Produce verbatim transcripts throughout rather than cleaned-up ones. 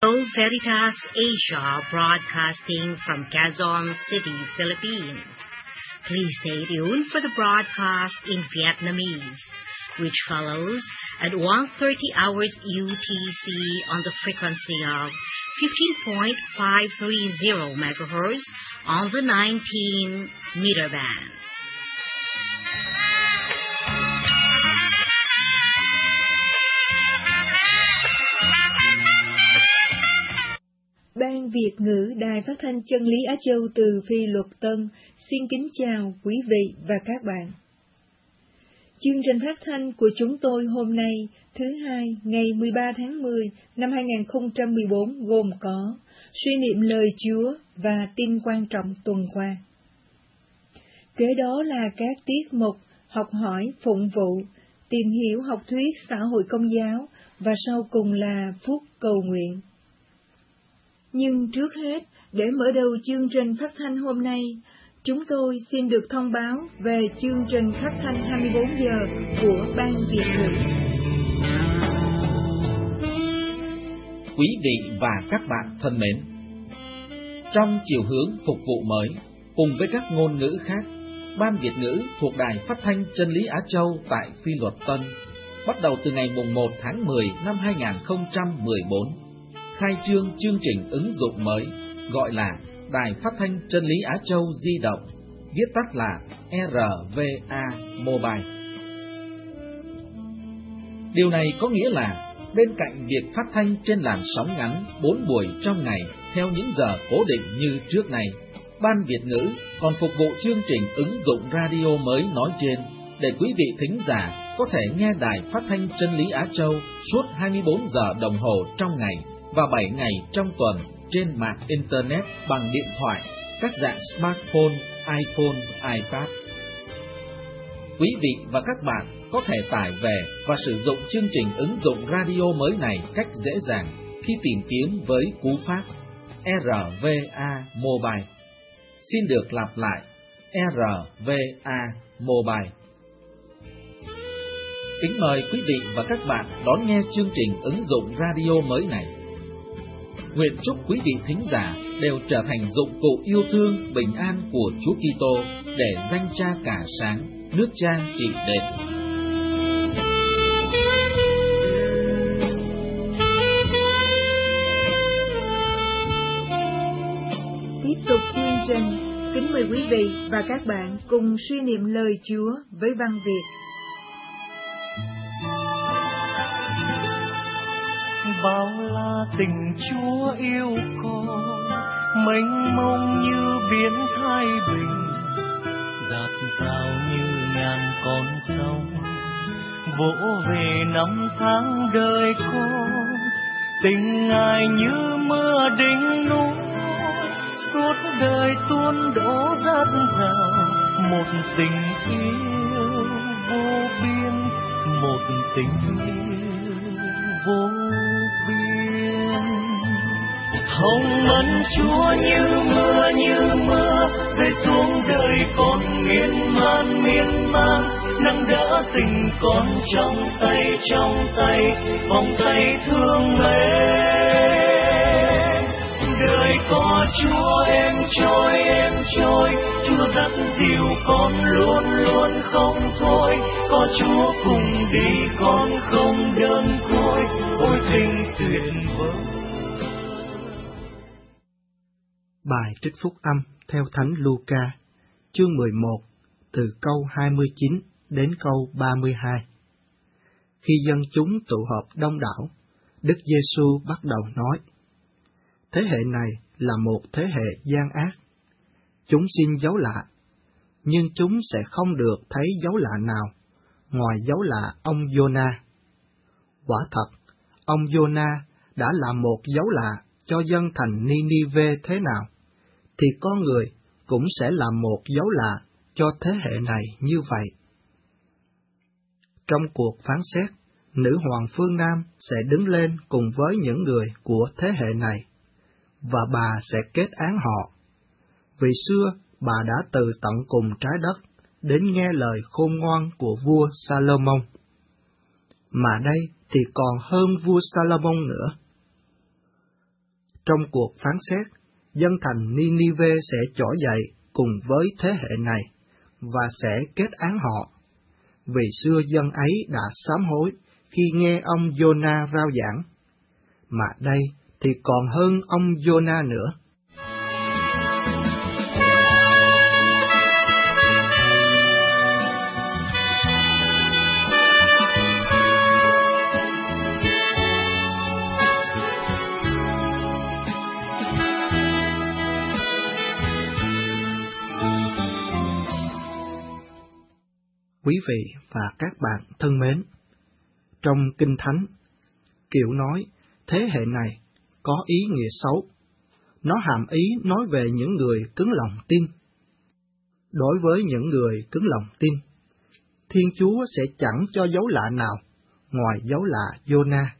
Hello, Veritas Asia, broadcasting from Quezon City, Philippines. Please stay tuned for the broadcast in Vietnamese, which follows at one thirty hours U T C on the frequency of fifteen point five three zero megahertz on the nineteen meter band. Ban Việt ngữ Đài Phát thanh Chân lý Á Châu từ Phi Luật Tân xin kính chào quý vị và các bạn. Chương trình phát thanh của chúng tôi hôm nay, thứ hai, ngày mười ba tháng mười năm hai nghìn không trăm mười bốn gồm có suy niệm lời Chúa và tin quan trọng tuần qua. Kế đó là các tiết mục học hỏi, phụng vụ, tìm hiểu học thuyết xã hội công giáo và sau cùng là phút cầu nguyện. Nhưng trước hết, để mở đầu chương trình phát thanh hôm nay, chúng tôi xin được thông báo về chương trình phát thanh hai mươi bốn giờ của Ban Việt ngữ. Quý vị và các bạn thân mến, trong chiều hướng phục vụ mới, cùng với các ngôn ngữ khác, Ban Việt ngữ thuộc Đài Phát thanh Chân lý Á Châu tại Phi Luật Tân, bắt đầu từ ngày mùng một tháng mười năm hai nghìn không trăm mười bốn, khai trương chương trình ứng dụng mới gọi là Đài Phát thanh Chân lý Á Châu di động, viết tắt là rờ vê a Mobile. Điều này có nghĩa là bên cạnh việc phát thanh trên làn sóng ngắn bốn buổi trong ngày theo những giờ cố định như trước này, Ban Việt ngữ còn phục vụ chương trình ứng dụng radio mới nói trên để quý vị thính giả có thể nghe Đài Phát thanh Chân lý Á Châu suốt hai mươi bốn giờ đồng hồ trong ngày và bảy ngày trong tuần trên mạng Internet bằng điện thoại, các dạng smartphone, iPhone, iPad. Quý vị và các bạn có thể tải về và sử dụng chương trình ứng dụng radio mới này cách dễ dàng khi tìm kiếm với cú pháp rờ vê a Mobile. Xin được lặp lại, rờ vê a Mobile. Kính mời quý vị và các bạn đón nghe chương trình ứng dụng radio mới này. Nguyện chúc quý vị thính giả đều trở thành dụng cụ yêu thương bình an của Chúa Kitô để danh Cha cả sáng, nước Cha trị đền. Tiếp tục chương trình, kính mời quý vị và các bạn cùng suy niệm lời Chúa với văn Việt. Bao la tình Chúa yêu con, mênh mông như biển Thái Bình, dạt dào như ngàn con sông, vỗ về năm tháng đời con. Tình Ngài như mưa đỉnh núi, suốt đời tuôn đổ dạt dào. Một tình yêu vô biên, một tình yêu vô hồng ân Chúa như mưa như mưa rơi xuống đời con miên man miên man. Nâng đỡ tình con trong tay trong tay, vòng tay thương mến. Đời có Chúa em trôi em trôi, Chúa dắt dìu con luôn luôn không thôi. Có Chúa cùng đi con không đơn côi, ôi tình tuyệt vời. Bài trích phúc âm theo Thánh Luca, chương mười một, từ câu hai mươi chín đến câu ba mươi hai. Khi dân chúng tụ họp đông đảo, Đức Giêsu bắt đầu nói: Thế hệ này là một thế hệ gian ác. Chúng xin dấu lạ, nhưng chúng sẽ không được thấy dấu lạ nào, ngoài dấu lạ ông Giô-na. Quả thật, ông Giô-na đã làm một dấu lạ cho dân thành Ni-ni-vê thế nào, thì con người cũng sẽ làm một dấu lạ cho thế hệ này như vậy. Trong cuộc phán xét, nữ hoàng phương Nam sẽ đứng lên cùng với những người của thế hệ này, và bà sẽ kết án họ. Vì xưa, bà đã từ tận cùng trái đất đến nghe lời khôn ngoan của vua Salomon. Mà đây thì còn hơn vua Salomon nữa. Trong cuộc phán xét, dân thành Ninive sẽ trỗi dậy cùng với thế hệ này và sẽ kết án họ. Vì xưa dân ấy đã sám hối khi nghe ông Giô-na rao giảng, mà đây thì còn hơn ông Giô-na nữa. Quý vị và các bạn thân mến, trong Kinh Thánh, kiểu nói thế hệ này có ý nghĩa xấu. Nó hàm ý nói về những người cứng lòng tin. Đối với những người cứng lòng tin, Thiên Chúa sẽ chẳng cho dấu lạ nào ngoài dấu lạ Giô-na.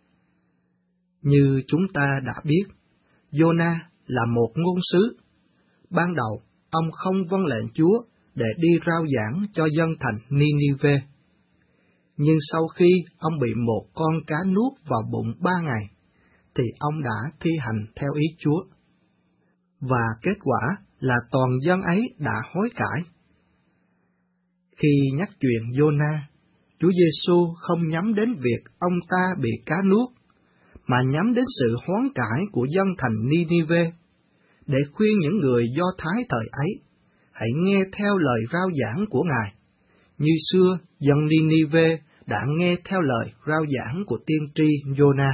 Như chúng ta đã biết, Giô-na là một ngôn sứ. Ban đầu, ông không vâng lệnh Chúa để đi rao giảng cho dân thành Ninive. Nhưng sau khi ông bị một con cá nuốt vào bụng ba ngày, thì ông đã thi hành theo ý Chúa. Và kết quả là toàn dân ấy đã hối cải. Khi nhắc chuyện Giô-na, Chúa Giêsu không nhắm đến việc ông ta bị cá nuốt, mà nhắm đến sự hoán cải của dân thành Ninive, để khuyên những người Do Thái thời ấy hãy nghe theo lời rao giảng của Ngài, như xưa dân Ninive đã nghe theo lời rao giảng của tiên tri Giô-na.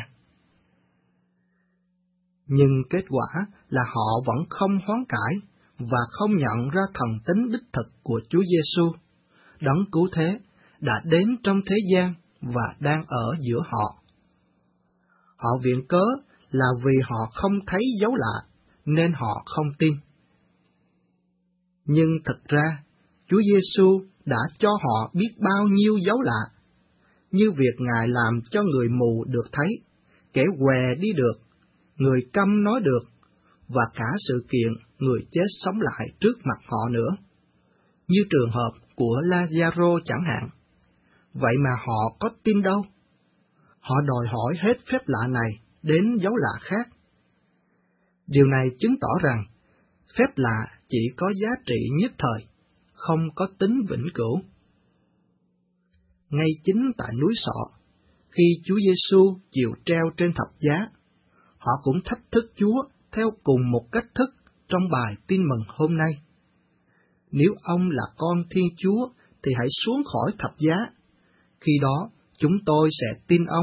Nhưng kết quả là họ vẫn không hoán cải và không nhận ra thần tính đích thực của Chúa Giêsu, Đấng Cứu Thế, đã đến trong thế gian và đang ở giữa họ. Họ viện cớ là vì họ không thấy dấu lạ, nên họ không tin. Nhưng thực ra, Chúa Giêsu đã cho họ biết bao nhiêu dấu lạ, như việc Ngài làm cho người mù được thấy, kẻ què đi được, người câm nói được, và cả sự kiện người chết sống lại trước mặt họ nữa, như trường hợp của La-gia-rô chẳng hạn. Vậy mà họ có tin đâu? Họ đòi hỏi hết phép lạ này đến dấu lạ khác. Điều này chứng tỏ rằng phép lạ chỉ có giá trị nhất thời, không có tính vĩnh cửu. Ngay chính tại núi Sọ, khi Chúa Giêsu chịu treo trên thập giá, họ cũng thách thức Chúa theo cùng một cách thức trong bài tin mừng hôm nay. Nếu ông là con Thiên Chúa thì hãy xuống khỏi thập giá, khi đó chúng tôi sẽ tin ông.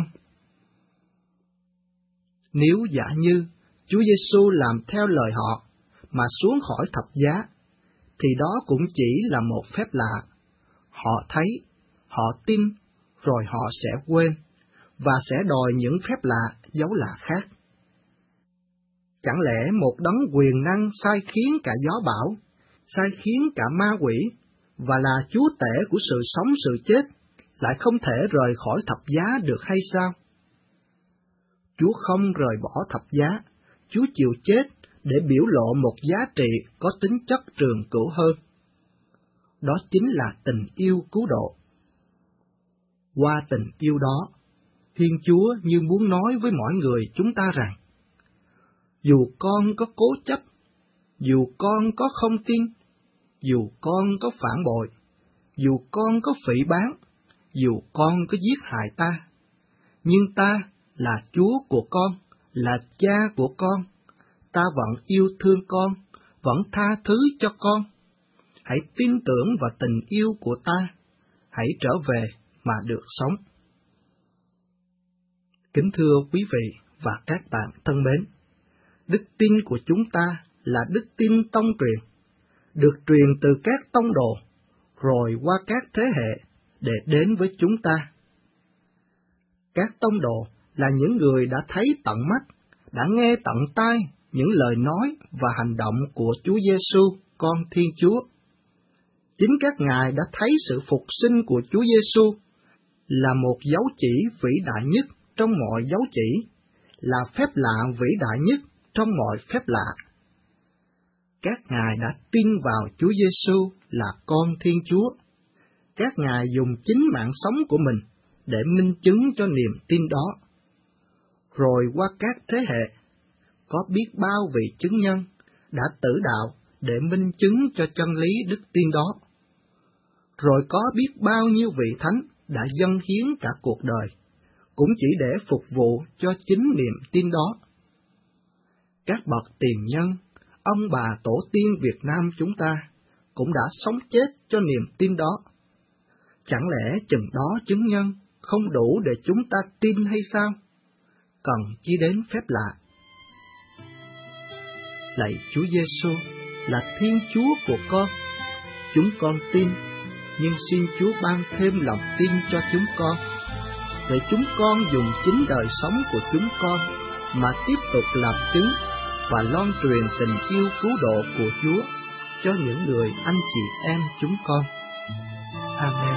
Nếu giả như Chúa Giêsu làm theo lời họ mà xuống khỏi thập giá, thì đó cũng chỉ là một phép lạ. Họ thấy, họ tin, rồi họ sẽ quên, và sẽ đòi những phép lạ, dấu lạ khác. Chẳng lẽ một đấng quyền năng sai khiến cả gió bão, sai khiến cả ma quỷ, và là chúa tể của sự sống sự chết, lại không thể rời khỏi thập giá được hay sao? Chúa không rời bỏ thập giá, Chúa chịu chết để biểu lộ một giá trị có tính chất trường cửu hơn. Đó chính là tình yêu cứu độ. Qua tình yêu đó, Thiên Chúa như muốn nói với mọi người chúng ta rằng, dù con có cố chấp, dù con có không tin, dù con có phản bội, dù con có phỉ báng, dù con có giết hại ta, nhưng ta là Chúa của con, là Cha của con, ta vẫn yêu thương con, vẫn tha thứ cho con. Hãy tin tưởng vào tình yêu của ta, hãy trở về mà được sống. Kính thưa quý vị và các bạn thân mến, đức tin của chúng ta là đức tin tông truyền, được truyền từ các tông đồ, rồi qua các thế hệ để đến với chúng ta. Các tông đồ là những người đã thấy tận mắt, đã nghe tận tai những lời nói và hành động của Chúa Giêsu, con Thiên Chúa. Chính các ngài đã thấy sự phục sinh của Chúa Giêsu là một dấu chỉ vĩ đại nhất trong mọi dấu chỉ, là phép lạ vĩ đại nhất trong mọi phép lạ. Các ngài đã tin vào Chúa Giêsu là con Thiên Chúa. Các ngài dùng chính mạng sống của mình để minh chứng cho niềm tin đó. Rồi qua các thế hệ, có biết bao vị chứng nhân đã tử đạo để minh chứng cho chân lý đức tin đó. Rồi có biết bao nhiêu vị thánh đã dâng hiến cả cuộc đời, cũng chỉ để phục vụ cho chính niềm tin đó. Các bậc tiền nhân, ông bà tổ tiên Việt Nam chúng ta cũng đã sống chết cho niềm tin đó. Chẳng lẽ chừng đó chứng nhân không đủ để chúng ta tin hay sao? Cần chi đến phép lạ. Lạy Chúa Giêsu là Thiên Chúa của con, chúng con tin, nhưng xin Chúa ban thêm lòng tin cho chúng con, để chúng con dùng chính đời sống của chúng con mà tiếp tục làm chứng và loan truyền tình yêu cứu độ của Chúa cho những người anh chị em chúng con. Amen.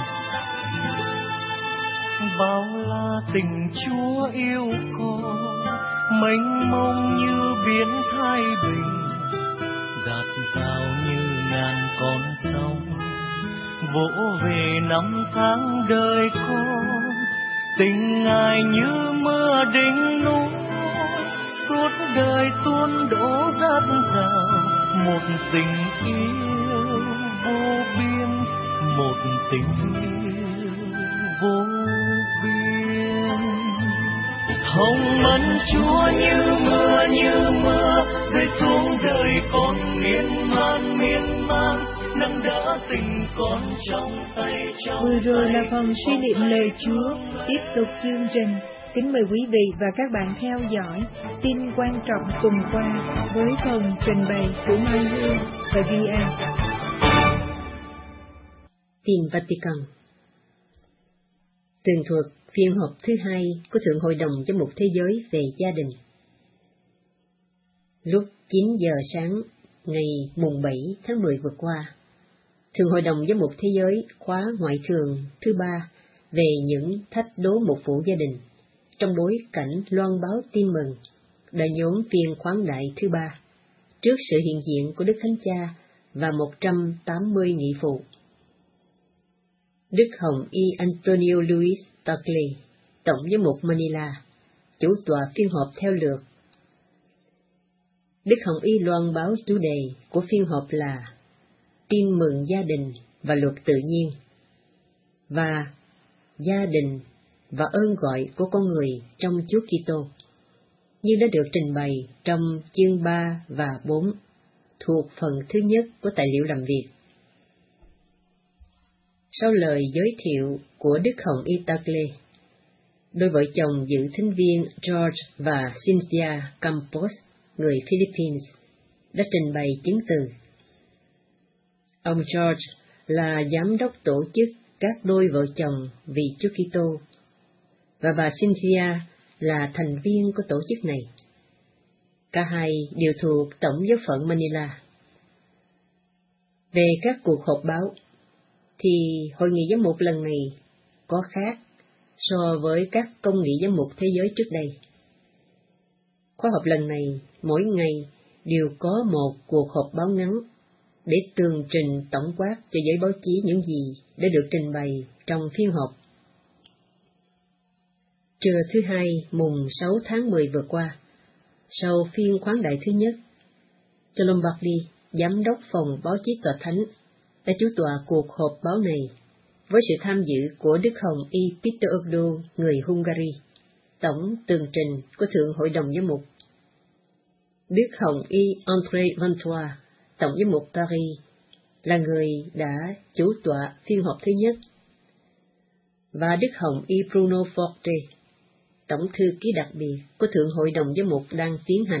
Bao la tình Chúa yêu con, mênh mông như biển Thái Bình, dạt dào như ngàn con sông, vỗ về năm tháng đời con. Tình Ngài như mưa đỉnh núi, suốt đời tuôn đổ dạt dào, một tình yêu vô biên, một tình yêu vô biên. Hồng ân Chúa như mưa như mưa rơi xuống đời con, miên man miên man nâng đỡ tình con trong tay trong Vừa rồi là phần suy niệm lời Chúa. Tiếp tục chương trình, kính mời quý vị và các bạn theo dõi tin quan trọng tuần qua với phần trình bày của Mai Hương và Vi An. Tin Vatican. Tường thuật phiên họp thứ hai của Thượng Hội đồng Giám mục Thế giới về gia đình. Lúc chín giờ sáng ngày mùng bảy tháng mười vừa qua, Thượng Hội đồng Giám mục Thế giới khóa ngoại thường thứ ba về những thách đố mục vụ gia đình trong bối cảnh loan báo tin mừng đã nhóm phiên khoáng đại thứ ba trước sự hiện diện của Đức Thánh Cha và một trăm tám mươi nghị phụ. Đức Hồng Y Antonio Luis Tagle, Tổng giám mục Manila, chủ tọa phiên họp theo lượt. Đức Hồng Y loan báo chủ đề của phiên họp là Tin mừng gia đình và luật tự nhiên, và gia đình và ơn gọi của con người trong Chúa Kitô, như đã được trình bày trong chương ba và bốn thuộc phần thứ nhất của tài liệu làm việc. Sau lời giới thiệu của Đức Hồng Y Tagle, đôi vợ chồng dự thính viên George và Cynthia Campos, người Philippines, đã trình bày chứng từ. Ông George là giám đốc tổ chức các đôi vợ chồng vì Chúa Kitô, và bà Cynthia là thành viên của tổ chức này. Cả hai đều thuộc Tổng giáo phận Manila. Về các cuộc họp báo, thì Hội nghị giám mục lần này có khác so với các công nghị giám mục thế giới trước đây. Khóa họp lần này mỗi ngày đều có một cuộc họp báo ngắn để tường trình tổng quát cho giới báo chí những gì đã được trình bày trong phiên họp. Trưa thứ hai mùng sáu tháng mười vừa qua, sau phiên khoáng đại thứ nhất, cho Lombardi, giám đốc phòng báo chí tòa thánh, đã chủ tọa cuộc họp báo này với sự tham dự của Đức Hồng Y Peter Ogdo, người Hungary, tổng tường trình của Thượng Hội đồng Giám mục. Đức Hồng Y André Vantois, tổng giám mục Paris, là người đã chủ tọa phiên họp thứ nhất, và Đức Hồng Y Bruno Forte, tổng thư ký đặc biệt của Thượng Hội đồng Giám mục đang tiến hành.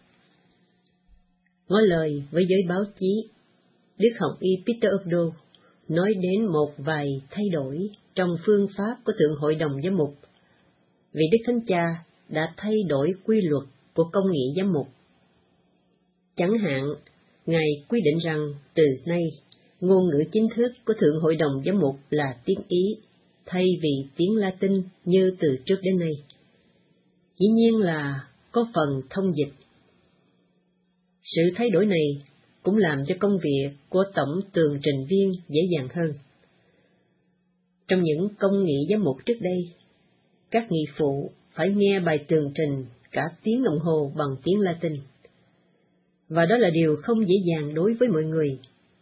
Ngỏ lời với giới báo chí, Đức Hồng Y Peter Ogdo nói đến một vài thay đổi trong phương pháp của Thượng Hội đồng Giám mục, vì Đức Thánh Cha đã thay đổi quy luật của công nghị giám mục. Chẳng hạn, Ngài quy định rằng từ nay, ngôn ngữ chính thức của Thượng Hội đồng Giám mục là tiếng Ý, thay vì tiếng Latin như từ trước đến nay. Dĩ nhiên là có phần thông dịch. Sự thay đổi này cũng làm cho công việc của tổng tường trình viên dễ dàng hơn. Trong những công nghị giám mục trước đây, các nghị phụ phải nghe bài tường trình cả tiếng đồng hồ bằng tiếng Latin. Và đó là điều không dễ dàng đối với mọi người.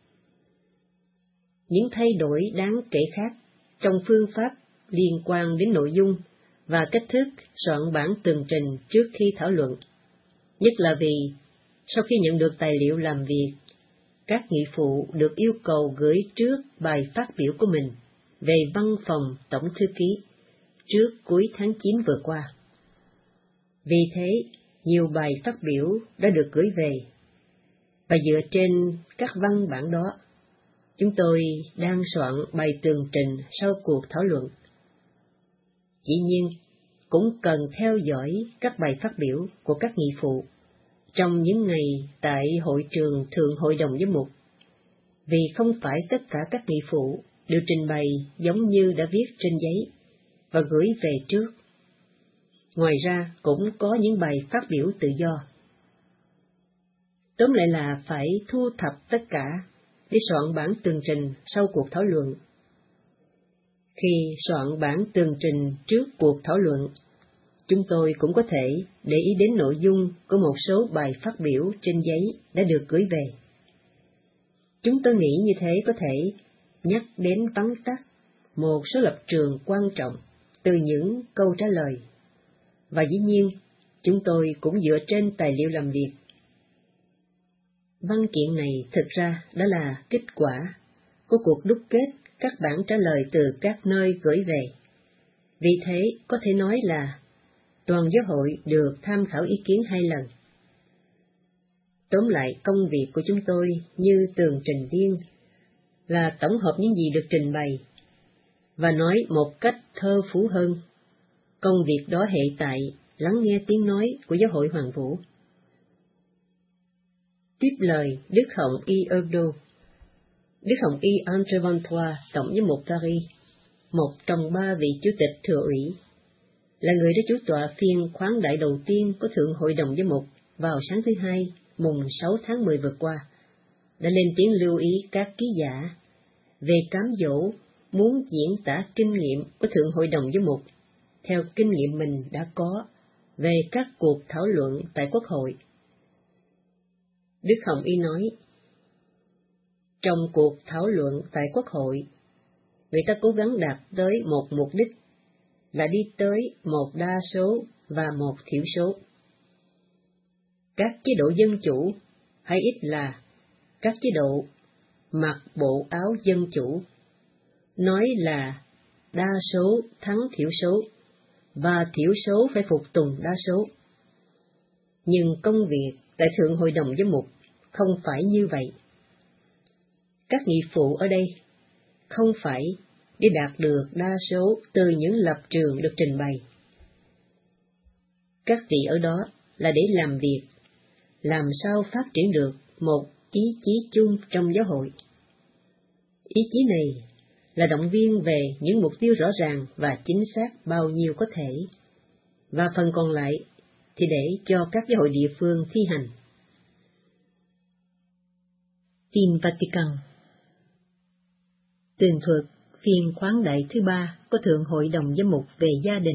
Những thay đổi đáng kể khác trong phương pháp liên quan đến nội dung và cách thức soạn bản tường trình trước khi thảo luận, nhất là vì sau khi nhận được tài liệu làm việc, các nghị phụ được yêu cầu gửi trước bài phát biểu của mình về văn phòng tổng thư ký trước cuối tháng chín vừa qua. Vì thế, nhiều bài phát biểu đã được gửi về, và dựa trên các văn bản đó, chúng tôi đang soạn bài tường trình sau cuộc thảo luận. Dĩ nhiên, cũng cần theo dõi các bài phát biểu của các nghị phụ trong những ngày tại hội trường Thượng Hội đồng Giám mục, vì không phải tất cả các nghị phụ đều trình bày giống như đã viết trên giấy và gửi về trước. Ngoài ra, cũng có những bài phát biểu tự do. Tóm lại là phải thu thập tất cả để soạn bản tường trình sau cuộc thảo luận. Khi soạn bản tường trình trước cuộc thảo luận, chúng tôi cũng có thể để ý đến nội dung của một số bài phát biểu trên giấy đã được gửi về. Chúng tôi nghĩ như thế có thể nhắc đến vắn tắt một số lập trường quan trọng từ những câu trả lời. Và dĩ nhiên, chúng tôi cũng dựa trên tài liệu làm việc. Văn kiện này thực ra đã là kết quả của cuộc đúc kết các bản trả lời từ các nơi gửi về. Vì thế, có thể nói là toàn giáo hội được tham khảo ý kiến hai lần. Tóm lại, công việc của chúng tôi như tường trình viên là tổng hợp những gì được trình bày, và nói một cách thơ phú hơn, công việc đó hệ tại lắng nghe tiếng nói của giáo hội Hoàng Vũ. Tiếp lời Đức Hồng Y Erdo, Đức Hồng Y Andre Van Trois, Tổng giám mục Paris, một trong ba vị chủ tịch thừa ủy, là người đã chủ tọa phiên khoáng đại đầu tiên của Thượng Hội đồng Giám mục vào sáng thứ Hai, mùng sáu tháng mười vừa qua, đã lên tiếng lưu ý các ký giả về cám dỗ muốn diễn tả kinh nghiệm của Thượng Hội đồng Giám mục theo kinh nghiệm mình đã có về các cuộc thảo luận tại Quốc hội. Đức Hồng Y nói, trong cuộc thảo luận tại Quốc hội, người ta cố gắng đạt tới một mục đích là đi tới một đa số và một thiểu số. Các chế độ dân chủ, hay ít là các chế độ mặc bộ áo dân chủ, nói là đa số thắng thiểu số, và thiểu số phải phục tùng đa số. Nhưng công việc tại Thượng Hội đồng Giám mục không phải như vậy. Các nghị phụ ở đây không phải để đạt được đa số từ những lập trường được trình bày. Các vị ở đó là để làm việc, làm sao phát triển được một ý chí chung trong giáo hội. Ý chí này là động viên về những mục tiêu rõ ràng và chính xác bao nhiêu có thể, và phần còn lại thì để cho các giáo hội địa phương thi hành. Tin Vatican. Tường thuật phiên khoáng đại thứ ba của Thượng Hội đồng Giám mục về gia đình.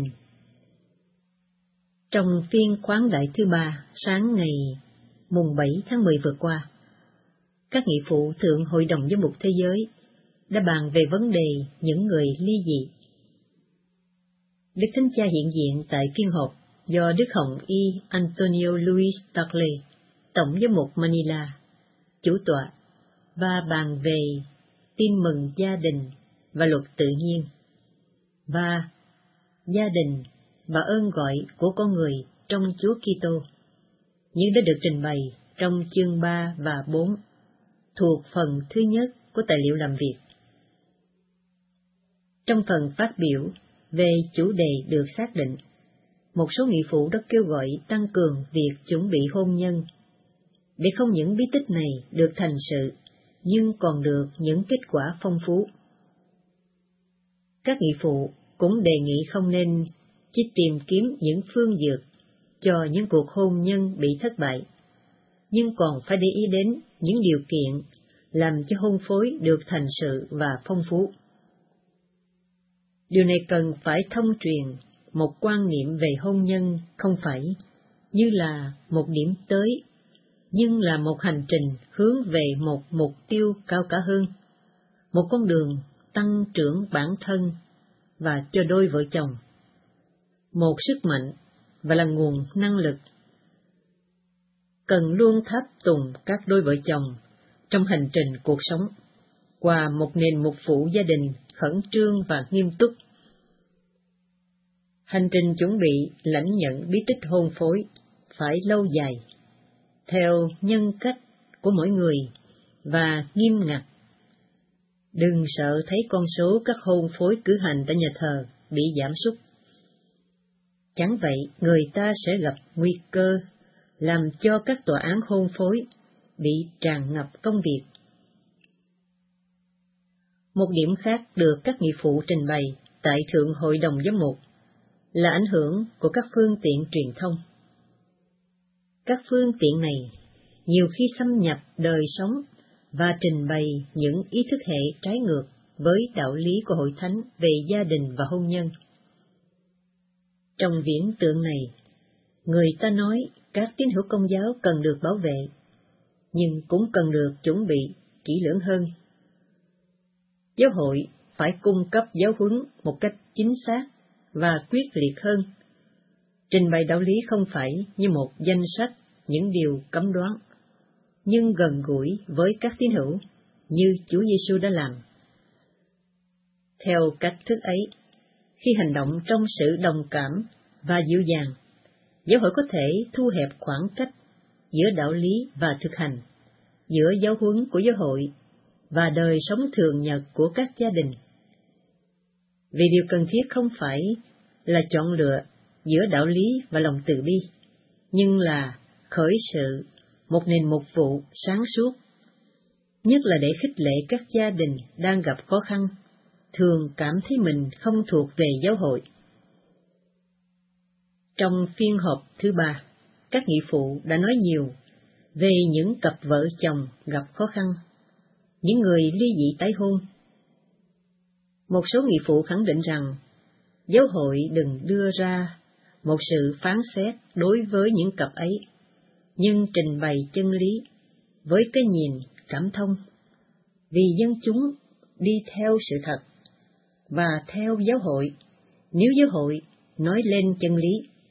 Trong phiên khoáng đại thứ ba sáng ngày mùng bảy tháng mười vừa qua, các nghị phụ Thượng Hội đồng Giám mục Thế giới đã bàn về vấn đề những người ly dị. Đức Thánh Cha hiện diện tại phiên họp do Đức Hồng Y Antonio Luis Tagle, Tổng giám mục Manila, chủ tọa, và bàn về tin mừng gia đình và luật tự nhiên, và gia đình và ơn gọi của con người trong Chúa Kitô, như đã được trình bày trong chương ba và bốn, thuộc phần thứ nhất của tài liệu làm việc. Trong phần phát biểu về chủ đề được xác định, một số nghị phụ đã kêu gọi tăng cường việc chuẩn bị hôn nhân, để không những bí tích này được thành sự, nhưng còn được những kết quả phong phú. Các nghị phụ cũng đề nghị không nên chỉ tìm kiếm những phương dược cho những cuộc hôn nhân bị thất bại, nhưng còn phải để ý đến những điều kiện làm cho hôn phối được thành sự và phong phú. Điều này cần phải thông truyền một quan niệm về hôn nhân không phải như là một điểm tới, nhưng là một hành trình hướng về một mục tiêu cao cả hơn, một con đường tăng trưởng bản thân và cho đôi vợ chồng, một sức mạnh và là nguồn năng lực. Cần luôn tháp tùng các đôi vợ chồng trong hành trình cuộc sống, qua một nền mục vụ gia đình khẩn trương và nghiêm túc. Hành trình chuẩn bị lãnh nhận bí tích hôn phối phải lâu dài, theo nhân cách của mỗi người và nghiêm ngặt. Đừng sợ thấy con số các hôn phối cử hành tại nhà thờ bị giảm sút. Chẳng vậy, người ta sẽ gặp nguy cơ làm cho các tòa án hôn phối bị tràn ngập công việc. Một điểm khác được các nghị phụ trình bày tại Thượng Hội đồng Giám mục là ảnh hưởng của các phương tiện truyền thông. Các phương tiện này nhiều khi xâm nhập đời sống và trình bày những ý thức hệ trái ngược với đạo lý của Hội Thánh về gia đình và hôn nhân. Trong viễn tượng này, người ta nói các tín hữu Công giáo cần được bảo vệ, nhưng cũng cần được chuẩn bị kỹ lưỡng hơn. Giáo hội phải cung cấp giáo huấn một cách chính xác và quyết liệt hơn. Trình bày đạo lý không phải như một danh sách những điều cấm đoán, nhưng gần gũi với các tín hữu như Chúa Giêsu đã làm. Theo cách thức ấy, khi hành động trong sự đồng cảm và dịu dàng, giáo hội có thể thu hẹp khoảng cách giữa đạo lý và thực hành, giữa giáo huấn của giáo hội và đời sống thường nhật của các gia đình. Vì điều cần thiết không phải là chọn lựa giữa đạo lý và lòng từ bi, nhưng là khởi sự một nền mục vụ sáng suốt, nhất là để khích lệ các gia đình đang gặp khó khăn, thường cảm thấy mình không thuộc về giáo hội. Trong phiên họp thứ ba, các nghị phụ đã nói nhiều về những cặp vợ chồng gặp khó khăn, những người ly dị tái hôn. Một số nghị phụ khẳng định rằng giáo hội đừng đưa ra một sự phán xét đối với những cặp ấy, nhưng trình bày chân lý với cái nhìn cảm thông, vì dân chúng đi theo sự thật và theo giáo hội nếu giáo hội nói lên chân lý.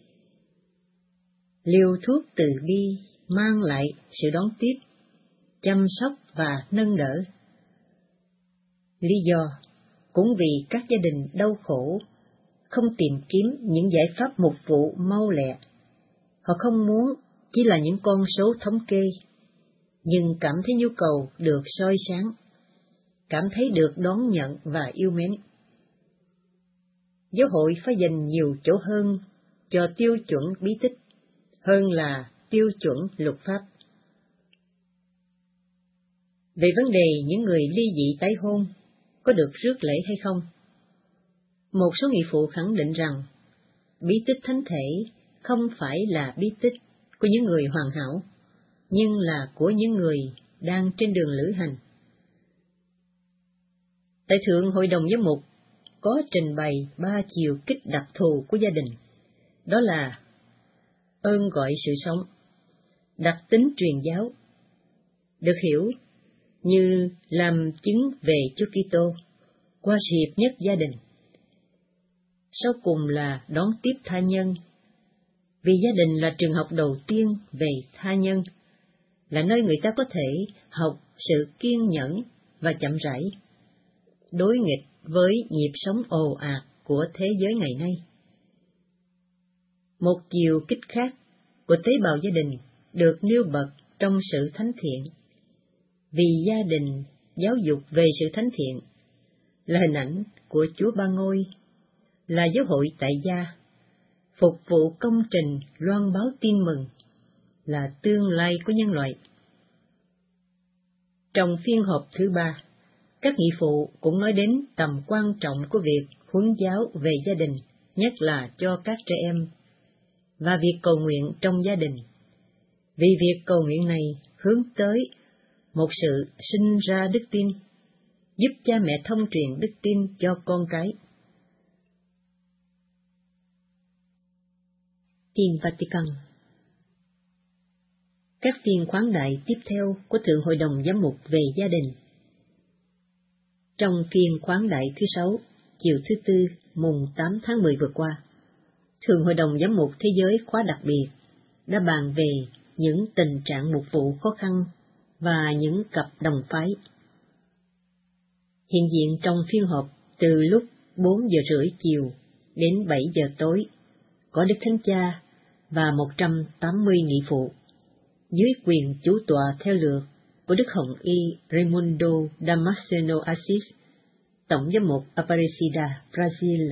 Liều thuốc từ bi mang lại sự đón tiếp, chăm sóc và nâng đỡ. Lý do cũng vì các gia đình đau khổ không tìm kiếm những giải pháp mục vụ mau lẹ. Họ không muốn chỉ là những con số thống kê, nhưng cảm thấy nhu cầu được soi sáng, cảm thấy được đón nhận và yêu mến. Giáo hội phải dành nhiều chỗ hơn cho tiêu chuẩn bí tích, hơn là tiêu chuẩn luật pháp. Về vấn đề những người ly dị tái hôn có được rước lễ hay không, một số nghị phụ khẳng định rằng bí tích thánh thể không phải là bí tích của những người hoàn hảo, nhưng là của những người đang trên đường lữ hành. Tại Thượng Hội đồng Giám mục có trình bày ba chiều kích đặc thù của gia đình, đó là ơn gọi sự sống, đặc tính truyền giáo, được hiểu như làm chứng về Chúa Kitô qua sự hiệp nhất gia đình. Sau cùng là đón tiếp tha nhân, vì gia đình là trường học đầu tiên về tha nhân, là nơi người ta có thể học sự kiên nhẫn và chậm rãi, đối nghịch với nhịp sống ồ ạt của thế giới ngày nay. Một chiều kích khác của tế bào gia đình được nêu bật trong sự thánh thiện, vì gia đình giáo dục về sự thánh thiện là hình ảnh của Chúa Ba Ngôi, là giáo hội tại gia, phục vụ công trình loan báo tin mừng, là tương lai của nhân loại. Trong phiên họp thứ ba, các nghị phụ cũng nói đến tầm quan trọng của việc huấn giáo về gia đình, nhất là cho các trẻ em, và việc cầu nguyện trong gia đình, vì việc cầu nguyện này hướng tới một sự sinh ra đức tin, giúp cha mẹ thông truyền đức tin cho con cái. Tin Vatican. các phiên khoáng đại tiếp theo của Thượng Hội đồng Giám mục về gia đình. Trong phiên khoáng đại thứ sáu, chiều thứ Tư, mùng tám tháng mười vừa qua, Thượng Hội đồng Giám mục Thế giới khóa đặc biệt đã bàn về những tình trạng mục vụ khó khăn và những cặp đồng phái. Hiện diện trong phiên họp từ lúc bốn giờ rưỡi chiều đến bảy giờ tối, có Đức Thánh Cha và một trăm tám mươi nghị phụ, dưới quyền chủ tọa theo lượt của Đức Hồng Y Raimundo Damasceno Assis, Tổng giám mục Aparecida, Brazil.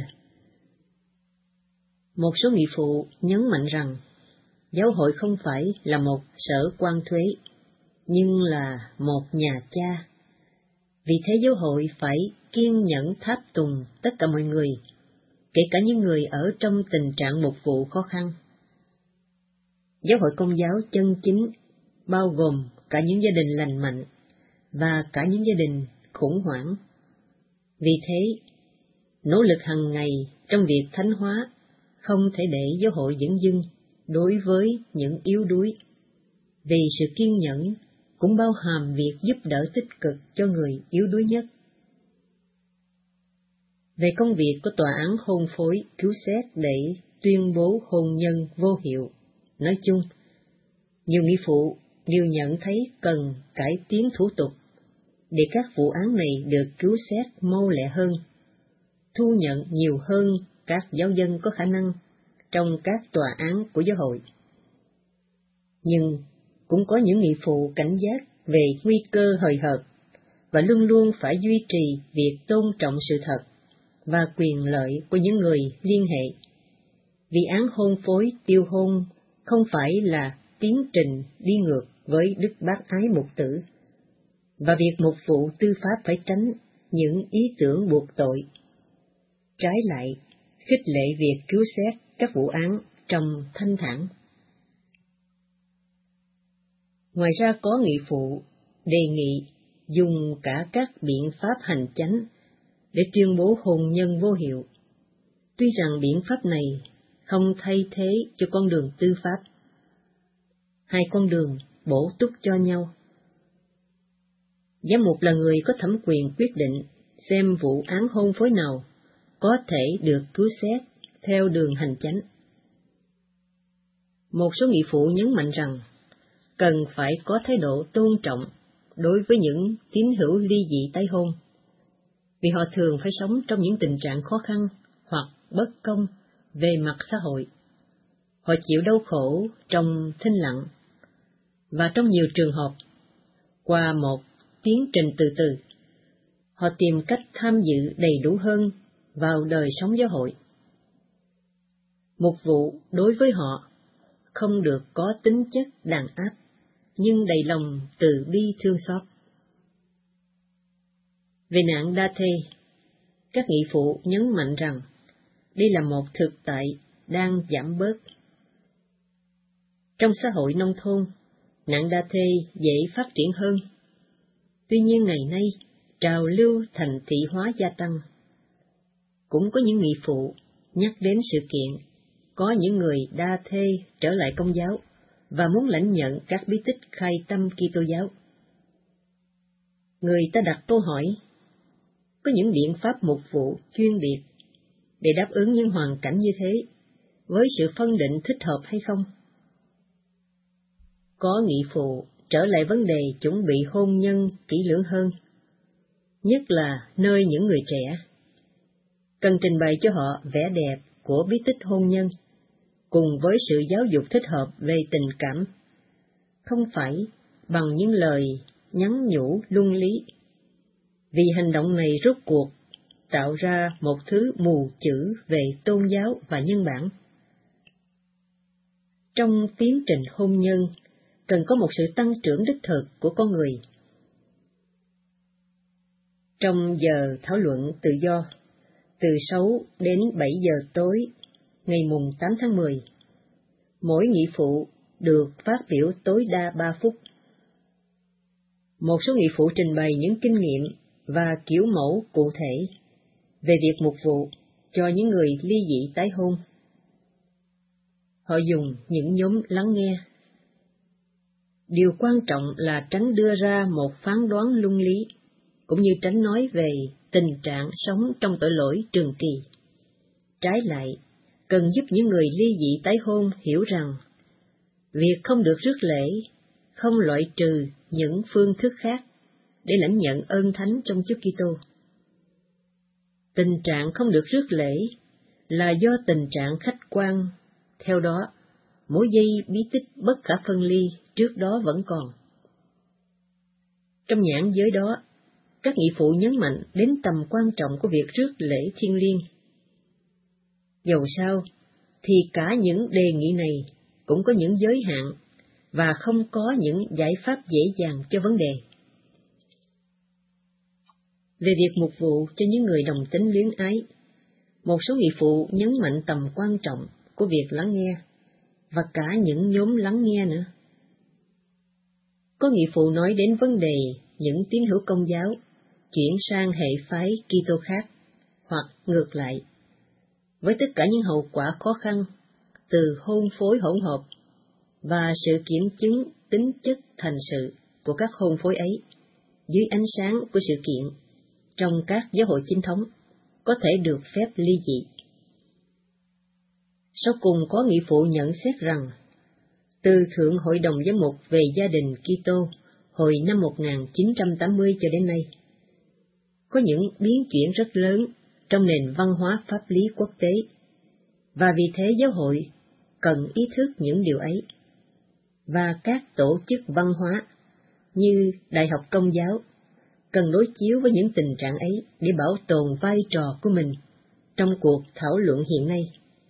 Một số nghị phụ nhấn mạnh rằng giáo hội không phải là một sở quan thuế, nhưng là một nhà cha. Vì thế giáo hội phải kiên nhẫn tháp tùng tất cả mọi người, kể cả những người ở trong tình trạng mục vụ khó khăn. Giáo hội Công giáo chân chính bao gồm cả những gia đình lành mạnh và cả những gia đình khủng hoảng. Vì thế, nỗ lực hàng ngày trong việc thánh hóa không thể để giáo hội dửng dưng đối với những yếu đuối, vì sự kiên nhẫn cũng bao hàm việc giúp đỡ tích cực cho người yếu đuối nhất. Về công việc của tòa án hôn phối cứu xét để tuyên bố hôn nhân vô hiệu, nói chung, nhiều nghị phụ đều nhận thấy cần cải tiến thủ tục để các vụ án này được cứu xét mau lẹ hơn, thu nhận nhiều hơn các giáo dân có khả năng trong các tòa án của giáo hội. Nhưng cũng có những nghị phụ cảnh giác về nguy cơ hời hợt và luôn luôn phải duy trì việc tôn trọng sự thật và quyền lợi của những người liên hệ. Vì án hôn phối tiêu hôn không phải là tiến trình đi ngược với đức bác ái mục tử, và việc mục vụ tư pháp phải tránh những ý tưởng buộc tội. Trái lại, khích lệ việc cứu xét các vụ án trong thanh thản. Ngoài ra có nghị phụ đề nghị dùng cả các biện pháp hành chánh để tuyên bố hôn nhân vô hiệu, tuy rằng biện pháp này không thay thế cho con đường tư pháp. Hai con đường bổ túc cho nhau. Giám mục là người có thẩm quyền quyết định xem vụ án hôn phối nào có thể được cứu xét theo đường hành chánh. Một số nghị phụ nhấn mạnh rằng cần phải có thái độ tôn trọng đối với những tín hữu ly dị tái hôn, vì họ thường phải sống trong những tình trạng khó khăn hoặc bất công về mặt xã hội. Họ chịu đau khổ trong thinh lặng, và trong nhiều trường hợp, qua một tiến trình từ từ, họ tìm cách tham dự đầy đủ hơn vào đời sống giáo hội. Mục vụ đối với họ không được có tính chất đàn áp, nhưng đầy lòng từ bi thương xót. Về nạn đa thê, các nghị phụ nhấn mạnh rằng đây là một thực tại đang giảm bớt. Trong xã hội nông thôn, nạn đa thê dễ phát triển hơn. Tuy nhiên ngày nay, trào lưu thành thị hóa gia tăng. Cũng có những nghị phụ nhắc đến sự kiện có những người đa thê trở lại Công giáo và muốn lãnh nhận các bí tích khai tâm Kitô giáo. Người ta đặt câu hỏi, có những biện pháp mục vụ chuyên biệt để đáp ứng những hoàn cảnh như thế, với sự phân định thích hợp hay không? Có nghị phụ trở lại vấn đề chuẩn bị hôn nhân kỹ lưỡng hơn, nhất là nơi những người trẻ. Cần trình bày cho họ vẻ đẹp của bí tích hôn nhân, cùng với sự giáo dục thích hợp về tình cảm, không phải bằng những lời nhắn nhủ luân lý, vì hành động này rốt cuộc tạo ra một thứ mù chữ về tôn giáo và nhân bản. Trong tiến trình hôn nhân, cần có một sự tăng trưởng đích thực của con người. Trong giờ thảo luận tự do, từ sáu đến bảy giờ tối, ngày mùng tám tháng mười, mỗi nghị phụ được phát biểu tối đa ba phút. Một số nghị phụ trình bày những kinh nghiệm và kiểu mẫu cụ thể về việc mục vụ cho những người ly dị tái hôn. Họ dùng những nhóm lắng nghe. Điều quan trọng là tránh đưa ra một phán đoán luân lý, cũng như tránh nói về tình trạng sống trong tội lỗi trường kỳ. Trái lại, cần giúp những người ly dị tái hôn hiểu rằng, việc không được rước lễ không loại trừ những phương thức khác để lãnh nhận ơn thánh trong Chúa Kitô. Tình trạng không được rước lễ là do tình trạng khách quan, theo đó, mối dây bí tích bất khả phân ly trước đó vẫn còn. Trong nhãn giới đó, các nghị phụ nhấn mạnh đến tầm quan trọng của việc rước lễ thiêng liêng. Dầu sao, thì cả những đề nghị này cũng có những giới hạn và không có những giải pháp dễ dàng cho vấn đề. Về việc mục vụ cho những người đồng tính luyến ái, một số nghị phụ nhấn mạnh tầm quan trọng của việc lắng nghe, và cả những nhóm lắng nghe nữa. Có nghị phụ nói đến vấn đề những tín hữu Công giáo chuyển sang hệ phái Kitô khác, hoặc ngược lại, với tất cả những hậu quả khó khăn từ hôn phối hỗn hợp và sự kiểm chứng tính chất thành sự của các hôn phối ấy dưới ánh sáng của sự kiện trong các giáo hội chính thống có thể được phép ly dị. Sau cùng có nghị phụ nhận xét rằng, từ Thượng Hội đồng Giám mục về gia đình Kitô hồi năm một nghìn chín trăm tám mươi cho đến nay, có những biến chuyển rất lớn trong nền văn hóa pháp lý quốc tế, và vì thế giáo hội cần ý thức những điều ấy, và các tổ chức văn hóa như Đại học Công giáo cần đối chiếu với những tình trạng ấy để bảo tồn vai trò của mình trong cuộc thảo luận hiện nay.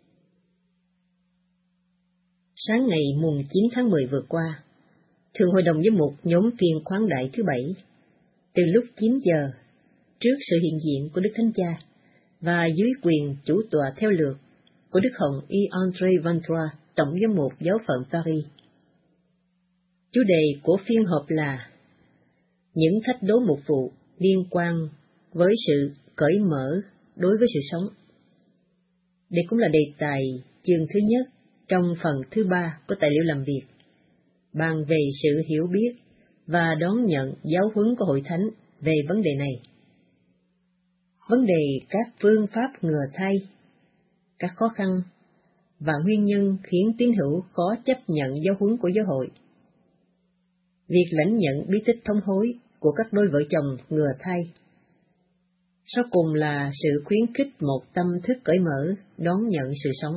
Sáng ngày mùng chín tháng mười vừa qua, Thượng Hội đồng Giám mục nhóm phiên khoáng đại thứ bảy, từ lúc chín giờ, trước sự hiện diện của Đức Thánh Cha và dưới quyền chủ tọa theo lượt của Đức Hồng Y André Ventura, Tổng giám mục giáo phận Paris. Chủ đề của phiên họp là những thách đố mục vụ liên quan với sự cởi mở đối với sự sống. Đây cũng là đề tài chương thứ nhất trong phần thứ ba của tài liệu làm việc, bàn về sự hiểu biết và đón nhận giáo huấn của Hội Thánh về vấn đề này. Vấn đề các phương pháp ngừa thai, các khó khăn và nguyên nhân khiến tín hữu khó chấp nhận giáo huấn của giáo hội. Việc lãnh nhận bí tích thông hối của các đôi vợ chồng ngừa thai. Sau cùng là sự khuyến khích một tâm thức cởi mở đón nhận sự sống.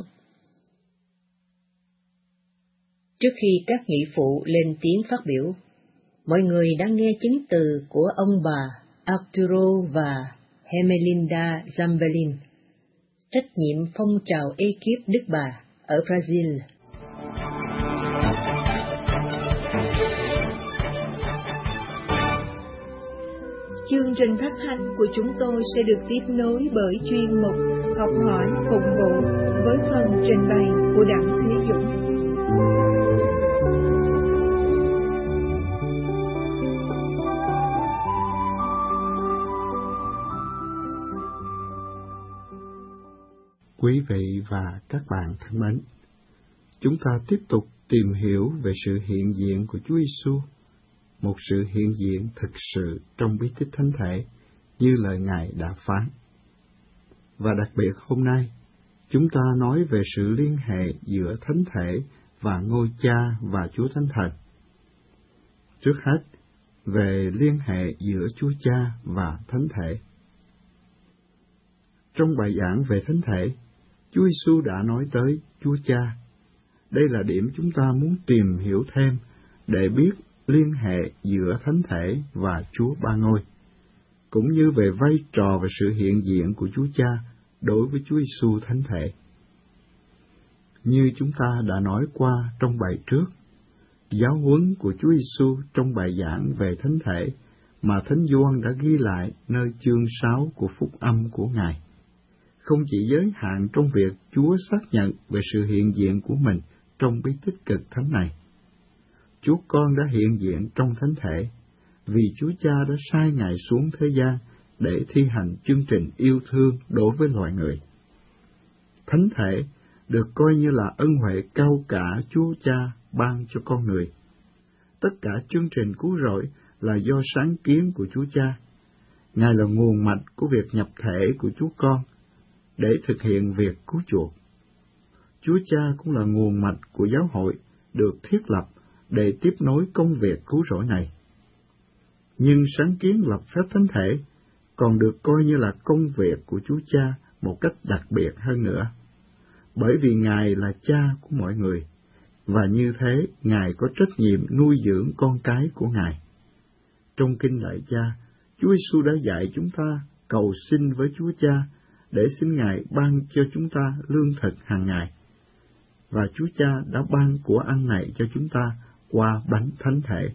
Trước khi các nghị phụ lên tiếng phát biểu, mọi người đã nghe chứng từ của ông bà Arturo và Hermelinda Zambelin, trách nhiệm phong trào ekip Đức Bà ở Brazil. Chương trình phát thanh của chúng tôi sẽ được tiếp nối bởi chuyên mục Học hỏi phụng vụ với phần trình bày của Đặng Thế Dũng. Quý vị và các bạn thân mến, chúng ta tiếp tục tìm hiểu về sự hiện diện của Chúa Giêsu, một sự hiện diện thực sự trong bí tích thánh thể như lời Ngài đã phán. Và đặc biệt hôm nay, chúng ta nói về sự liên hệ giữa thánh thể và ngôi Cha và Chúa Thánh Thần. Trước hết, về liên hệ giữa Chúa Cha và thánh thể. Trong bài giảng về thánh thể, Chúa Giêsu đã nói tới Chúa Cha. Đây là điểm chúng ta muốn tìm hiểu thêm để biết liên hệ giữa thánh thể và Chúa Ba Ngôi, cũng như về vai trò và sự hiện diện của Chúa Cha đối với Chúa Giêsu thánh thể. Như chúng ta đã nói qua trong bài trước, giáo huấn của Chúa Giêsu trong bài giảng về thánh thể mà Thánh Gioan đã ghi lại nơi chương sáu của phúc âm của Ngài, không chỉ giới hạn trong việc Chúa xác nhận về sự hiện diện của mình trong bí tích cực thánh này. Chúa Con đã hiện diện trong thánh thể, vì Chúa Cha đã sai Ngài xuống thế gian để thi hành chương trình yêu thương đối với loài người. Thánh thể được coi như là ân huệ cao cả Chúa Cha ban cho con người. tất cả chương trình cứu rỗi là do sáng kiến của Chúa Cha. Ngài là nguồn mạch của việc nhập thể của Chúa Con để thực hiện việc cứu chuộc. Chúa Cha cũng là nguồn mạch của giáo hội được thiết lập để tiếp nối công việc cứu rỗi này. Nhưng sáng kiến lập phép thánh thể còn được coi như là công việc của Chúa Cha một cách đặc biệt hơn nữa, bởi vì Ngài là Cha của mọi người, và như thế Ngài có trách nhiệm nuôi dưỡng con cái của Ngài. Trong Kinh Lạy Cha, Chúa Giêsu đã dạy chúng ta cầu xin với Chúa Cha để xin Ngài ban cho chúng ta lương thực hàng ngày, và Chúa Cha đã ban của ăn này cho chúng ta qua bánh thánh thể.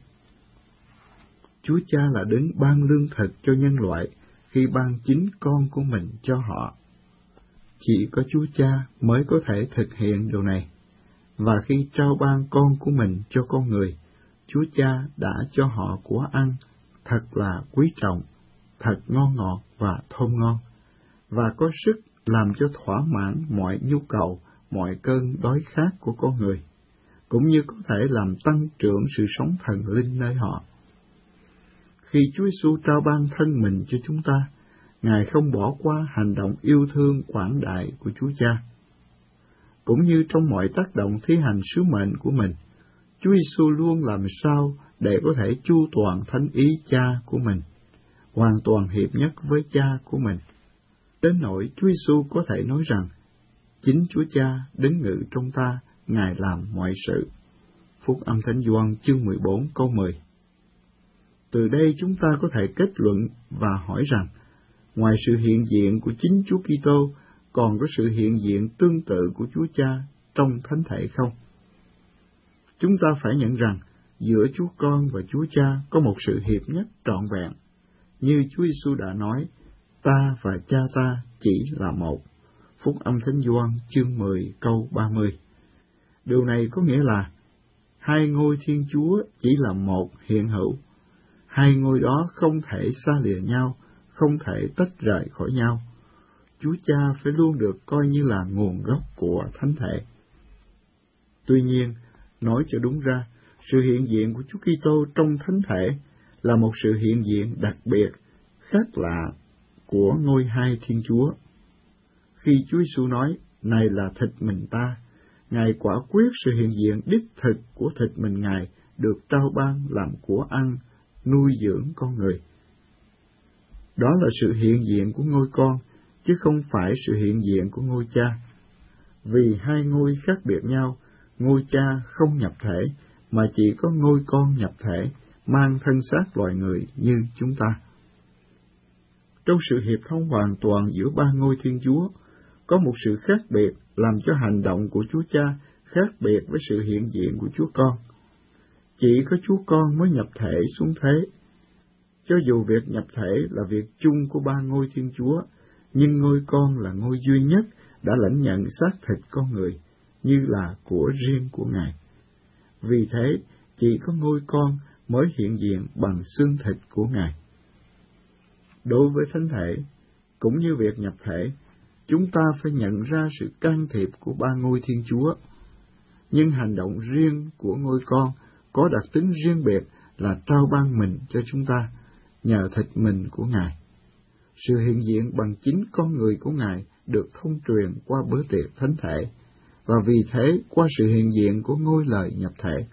Chúa Cha là đấng ban lương thực cho nhân loại khi ban chính con của mình cho họ. Chỉ có Chúa Cha mới có thể thực hiện điều này, và khi trao ban con của mình cho con người, Chúa Cha đã cho họ của ăn thật là quý trọng, thật ngon ngọt và thơm ngon, và có sức làm cho thỏa mãn mọi nhu cầu, mọi cơn đói khát của con người, cũng như có thể làm tăng trưởng sự sống thần linh nơi họ. Khi Chúa Giêsu trao ban thân mình cho chúng ta, Ngài không bỏ qua hành động yêu thương quảng đại của Chúa Cha. Cũng như trong mọi tác động thi hành sứ mệnh của mình, Chúa Giêsu luôn làm sao để có thể chu toàn thánh ý Cha của mình, hoàn toàn hiệp nhất với Cha của mình. Đến nỗi Chúa Giêsu có thể nói rằng, chính Chúa Cha đứng ngự trong ta, Ngài làm mọi sự. Phúc âm Thánh Gioan chương mười bốn câu mười. Từ đây chúng ta có thể kết luận và hỏi rằng, ngoài sự hiện diện của chính Chúa Kitô, còn có sự hiện diện tương tự của Chúa Cha trong thánh thể không? Chúng ta phải nhận rằng, giữa Chúa Con và Chúa Cha có một sự hiệp nhất trọn vẹn. Như Chúa Giêsu đã nói, ta và Cha ta chỉ là một. Phúc âm Thánh Gioan chương mười câu ba mươi. Điều này có nghĩa là, hai ngôi Thiên Chúa chỉ là một hiện hữu. Hai ngôi đó không thể xa lìa nhau, không thể tách rời khỏi nhau. Chúa Cha phải luôn được coi như là nguồn gốc của thánh thể. Tuy nhiên, nói cho đúng ra, sự hiện diện của Chúa Kitô trong thánh thể là một sự hiện diện đặc biệt, khác lạ của ngôi hai Thiên Chúa. Khi Chúa Giêsu nói, này là thịt mình ta, Ngài quả quyết sự hiện diện đích thực của thịt mình Ngài được trao ban làm của ăn, nuôi dưỡng con người. Đó là sự hiện diện của ngôi con, chứ không phải sự hiện diện của ngôi Cha. Vì hai ngôi khác biệt nhau, ngôi Cha không nhập thể, mà chỉ có ngôi con nhập thể, mang thân xác loài người như chúng ta. Trong sự hiệp thông hoàn toàn giữa ba ngôi Thiên Chúa, có một sự khác biệt làm cho hành động của Chúa Cha khác biệt với sự hiện diện của Chúa Con. Chỉ có Chúa Con mới nhập thể xuống thế. Cho dù việc nhập thể là việc chung của ba ngôi Thiên Chúa, nhưng ngôi con là ngôi duy nhất đã lãnh nhận xác thịt con người, như là của riêng của Ngài. Vì thế, chỉ có ngôi con mới hiện diện bằng xương thịt của Ngài. Đối với thánh thể, cũng như việc nhập thể, chúng ta phải nhận ra sự can thiệp của ba ngôi Thiên Chúa. Nhưng hành động riêng của ngôi con có đặc tính riêng biệt là trao ban mình cho chúng ta, nhờ thịt mình của Ngài. Sự hiện diện bằng chính con người của Ngài được thông truyền qua bữa tiệc thánh thể, và vì thế qua sự hiện diện của ngôi lời nhập thể.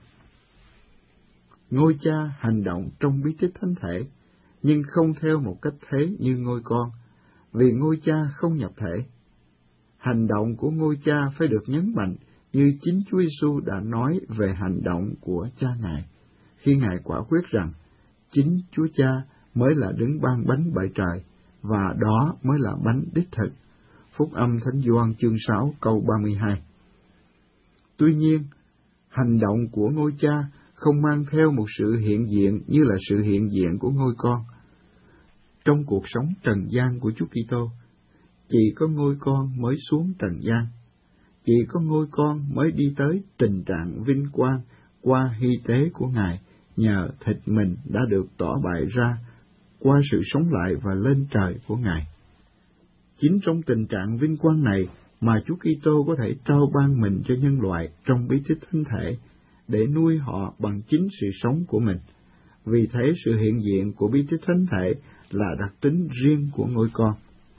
Ngôi Cha hành động trong bí tích thánh thể, nhưng không theo một cách thế như ngôi con, vì ngôi Cha không nhập thể. Hành động của ngôi Cha phải được nhấn mạnh như chính Chúa Giêsu đã nói về hành động của Cha Ngài, khi Ngài quả quyết rằng chính Chúa Cha mới là đấng ban bánh bởi trời, và đó mới là bánh đích thực. Phúc âm Thánh Gioan chương sáu câu ba mươi hai. Tuy nhiên, hành động của ngôi Cha không mang theo một sự hiện diện như là sự hiện diện của ngôi con. Trong cuộc sống trần gian của Chúa Kitô, chỉ có ngôi con mới xuống trần gian. Chỉ có ngôi con mới đi tới tình trạng vinh quang qua hy tế của Ngài, nhờ thịt mình đã được tỏ bày ra qua sự sống lại và lên trời của Ngài. Chính trong tình trạng vinh quang này mà Chúa Kitô có thể trao ban mình cho nhân loại trong bí tích thánh thể, để nuôi họ bằng chính sự sống của mình. Vì thế sự hiện diện của bí tích thánh thể là đặc tính riêng của ngôi con.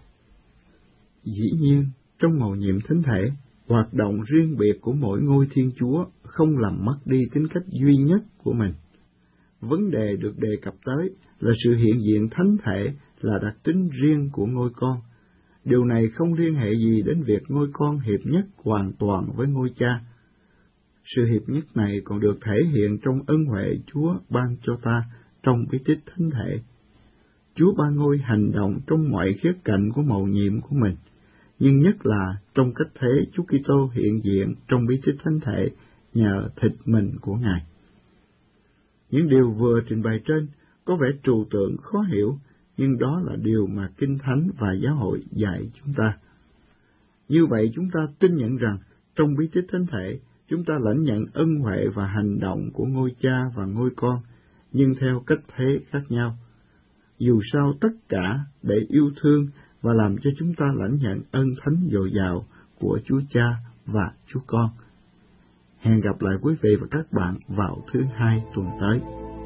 Dĩ nhiên, trong mầu nhiệm thánh thể, hoạt động riêng biệt của mỗi ngôi Thiên Chúa không làm mất đi tính cách duy nhất của mình. Vấn đề được đề cập tới là sự hiện diện thánh thể là đặc tính riêng của ngôi con. Điều này không liên hệ gì đến việc ngôi con hiệp nhất hoàn toàn với ngôi cha. Sự hiệp nhất này còn được thể hiện trong ân huệ Chúa ban cho ta trong bí tích thánh thể. Chúa Ba Ngôi hành động trong mọi khía cạnh của mầu nhiệm của mình, nhưng nhất là trong cách thế Chúa Kitô hiện diện trong bí tích thánh thể nhờ thịt mình của Ngài. Những điều vừa trình bày trên có vẻ trừu tượng khó hiểu, nhưng đó là điều mà Kinh Thánh và Giáo hội dạy chúng ta. Như vậy chúng ta tin nhận rằng trong bí tích thánh thể, chúng ta lãnh nhận ân huệ và hành động của ngôi cha và ngôi con, nhưng theo cách thế khác nhau. Dù sao tất cả để yêu thương và làm cho chúng ta lãnh nhận ân thánh dồi dào của Chúa Cha và Chúa Con. Hẹn gặp lại quý vị và các bạn vào thứ hai tuần tới.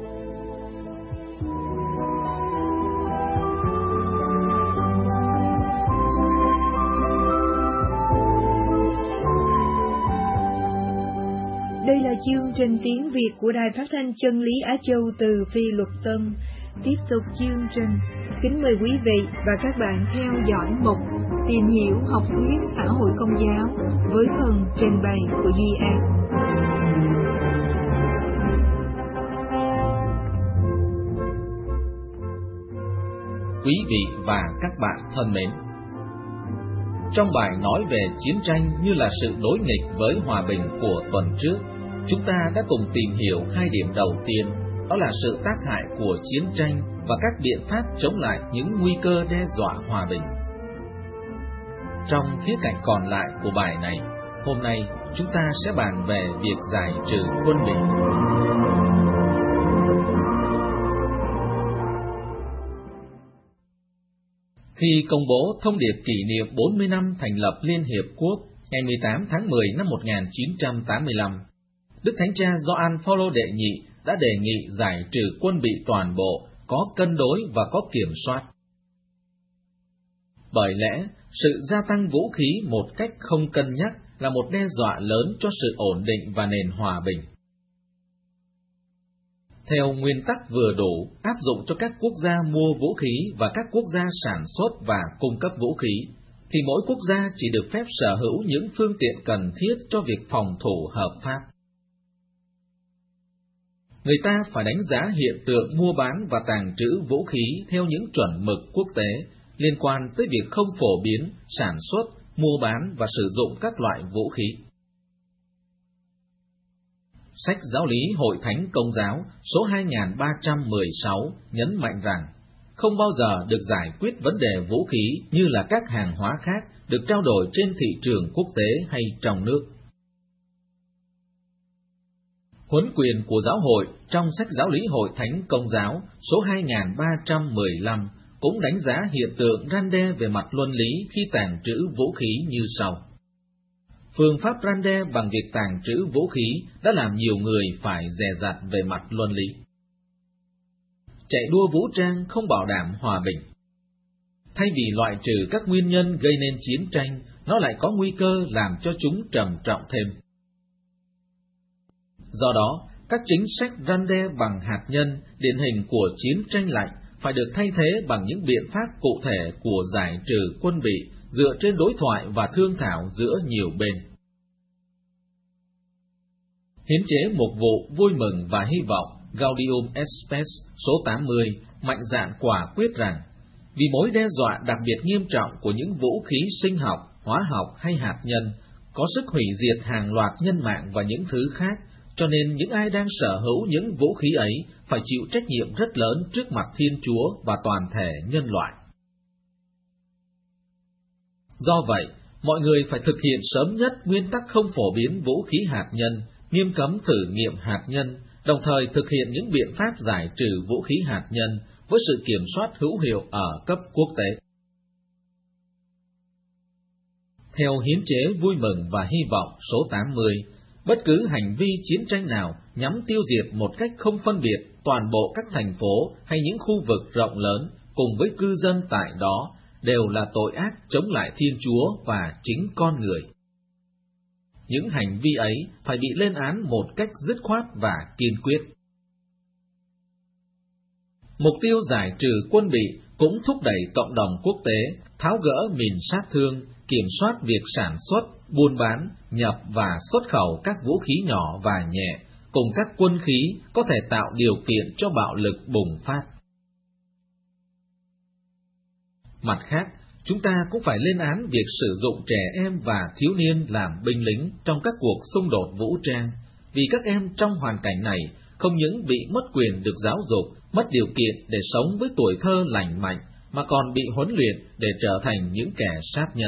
Đây là chương trình tiếng Việt của Đài Phát thanh Chân lý Á Châu từ Phi Luật Tân. Tiếp tục chương trình, kính mời quý vị và các bạn theo dõi mục Tìm hiểu học thuyết xã hội công giáo với phần trình bày của Duy An. Quý vị và các bạn thân mến, trong bài nói về chiến tranh như là sự đối nghịch với hòa bình của tuần trước, chúng ta đã cùng tìm hiểu hai điểm đầu tiên, đó là sự tác hại của chiến tranh và các biện pháp chống lại những nguy cơ đe dọa hòa bình. Trong khía cạnh còn lại của bài này, hôm nay chúng ta sẽ bàn về việc giải trừ quân Bỉ. Khi công bố thông điệp kỷ niệm bốn mươi năm thành lập Liên Hiệp Quốc ngày mười tám tháng mười năm một nghìn chín trăm tám mươi lăm, Đức Thánh Cha Gioan Phaolô đệ nhị đã đề nghị giải trừ quân Bỉ toàn bộ, có cân đối và có kiểm soát. Bởi lẽ, sự gia tăng vũ khí một cách không cân nhắc là một đe dọa lớn cho sự ổn định và nền hòa bình. Theo nguyên tắc vừa đủ áp dụng cho các quốc gia mua vũ khí và các quốc gia sản xuất và cung cấp vũ khí, thì mỗi quốc gia chỉ được phép sở hữu những phương tiện cần thiết cho việc phòng thủ hợp pháp. Người ta phải đánh giá hiện tượng mua bán và tàng trữ vũ khí theo những chuẩn mực quốc tế liên quan tới việc không phổ biến, sản xuất, mua bán và sử dụng các loại vũ khí. Sách Giáo lý Hội Thánh Công giáo số hai nghìn ba trăm mười sáu nhấn mạnh rằng không bao giờ được giải quyết vấn đề vũ khí như là các hàng hóa khác được trao đổi trên thị trường quốc tế hay trong nước. Huấn quyền của giáo hội trong sách Giáo lý Hội Thánh Công giáo số hai nghìn ba trăm mười lăm cũng đánh giá hiện tượng răn đe về mặt luân lý khi tàng trữ vũ khí như sau. Phương pháp răn đe bằng việc tàng trữ vũ khí đã làm nhiều người phải dè dặt về mặt luân lý. Chạy đua vũ trang không bảo đảm hòa bình. Thay vì loại trừ các nguyên nhân gây nên chiến tranh, nó lại có nguy cơ làm cho chúng trầm trọng thêm. Do đó, các chính sách răn đe bằng hạt nhân điển hình của chiến tranh lạnh phải được thay thế bằng những biện pháp cụ thể của giải trừ quân Bỉ dựa trên đối thoại và thương thảo giữa nhiều bên. Hiến chế Mục vụ Vui mừng và Hy vọng Gaudium et Spes số tám mươi mạnh dạn quả quyết rằng, vì mối đe dọa đặc biệt nghiêm trọng của những vũ khí sinh học, hóa học hay hạt nhân có sức hủy diệt hàng loạt nhân mạng và những thứ khác, cho nên những ai đang sở hữu những vũ khí ấy phải chịu trách nhiệm rất lớn trước mặt Thiên Chúa và toàn thể nhân loại. Do vậy, mọi người phải thực hiện sớm nhất nguyên tắc không phổ biến vũ khí hạt nhân, nghiêm cấm thử nghiệm hạt nhân, đồng thời thực hiện những biện pháp giải trừ vũ khí hạt nhân với sự kiểm soát hữu hiệu ở cấp quốc tế. Theo Hiến chế Vui mừng và Hy vọng số tám mươi, Bất cứ hành vi chiến tranh nào nhằm tiêu diệt một cách không phân biệt toàn bộ các thành phố hay những khu vực rộng lớn cùng với cư dân tại đó đều là tội ác chống lại Thiên Chúa và chính con người. Những hành vi ấy phải bị lên án một cách dứt khoát và kiên quyết. Mục tiêu giải trừ quân bị cũng thúc đẩy cộng đồng quốc tế tháo gỡ mìn sát thương, kiểm soát việc sản xuất, buôn bán, nhập và xuất khẩu các vũ khí nhỏ và nhẹ, cùng các quân khí có thể tạo điều kiện cho bạo lực bùng phát. Mặt khác, chúng ta cũng phải lên án việc sử dụng trẻ em và thiếu niên làm binh lính trong các cuộc xung đột vũ trang, vì các em trong hoàn cảnh này không những bị mất quyền được giáo dục, mất điều kiện để sống với tuổi thơ lành mạnh, mà còn bị huấn luyện để trở thành những kẻ sát nhân.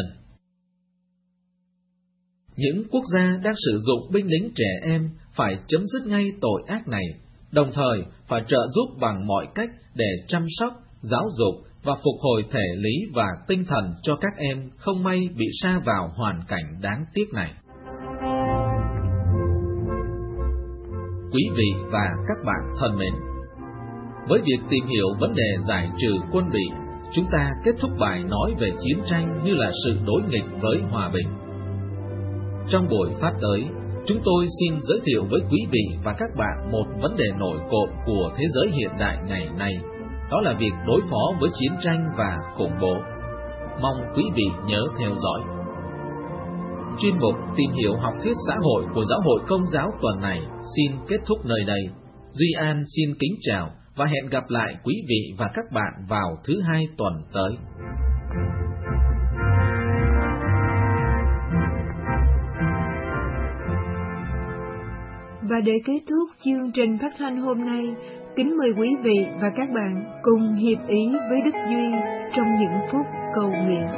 Những quốc gia đang sử dụng binh lính trẻ em phải chấm dứt ngay tội ác này, đồng thời phải trợ giúp bằng mọi cách để chăm sóc, giáo dục và phục hồi thể lý và tinh thần cho các em không may bị sa vào hoàn cảnh đáng tiếc này. Quý vị và các bạn thân mến, với việc tìm hiểu vấn đề giải trừ quân bị, chúng ta kết thúc bài nói về chiến tranh như là sự đối nghịch với hòa bình. Trong buổi phát tới, chúng tôi xin giới thiệu với quý vị và các bạn một vấn đề nổi cộm của thế giới hiện đại ngày nay, đó là việc đối phó với chiến tranh và khủng bố. Mong quý vị nhớ theo dõi. Chuyên mục Tìm hiểu học thuyết xã hội của Giáo hội Công giáo tuần này xin kết thúc nơi đây. Duy An xin kính chào và hẹn gặp lại quý vị và các bạn vào thứ hai tuần tới. Và để kết thúc chương trình phát thanh hôm nay, kính mời quý vị và các bạn cùng hiệp ý với Đức Duy trong những phút cầu nguyện.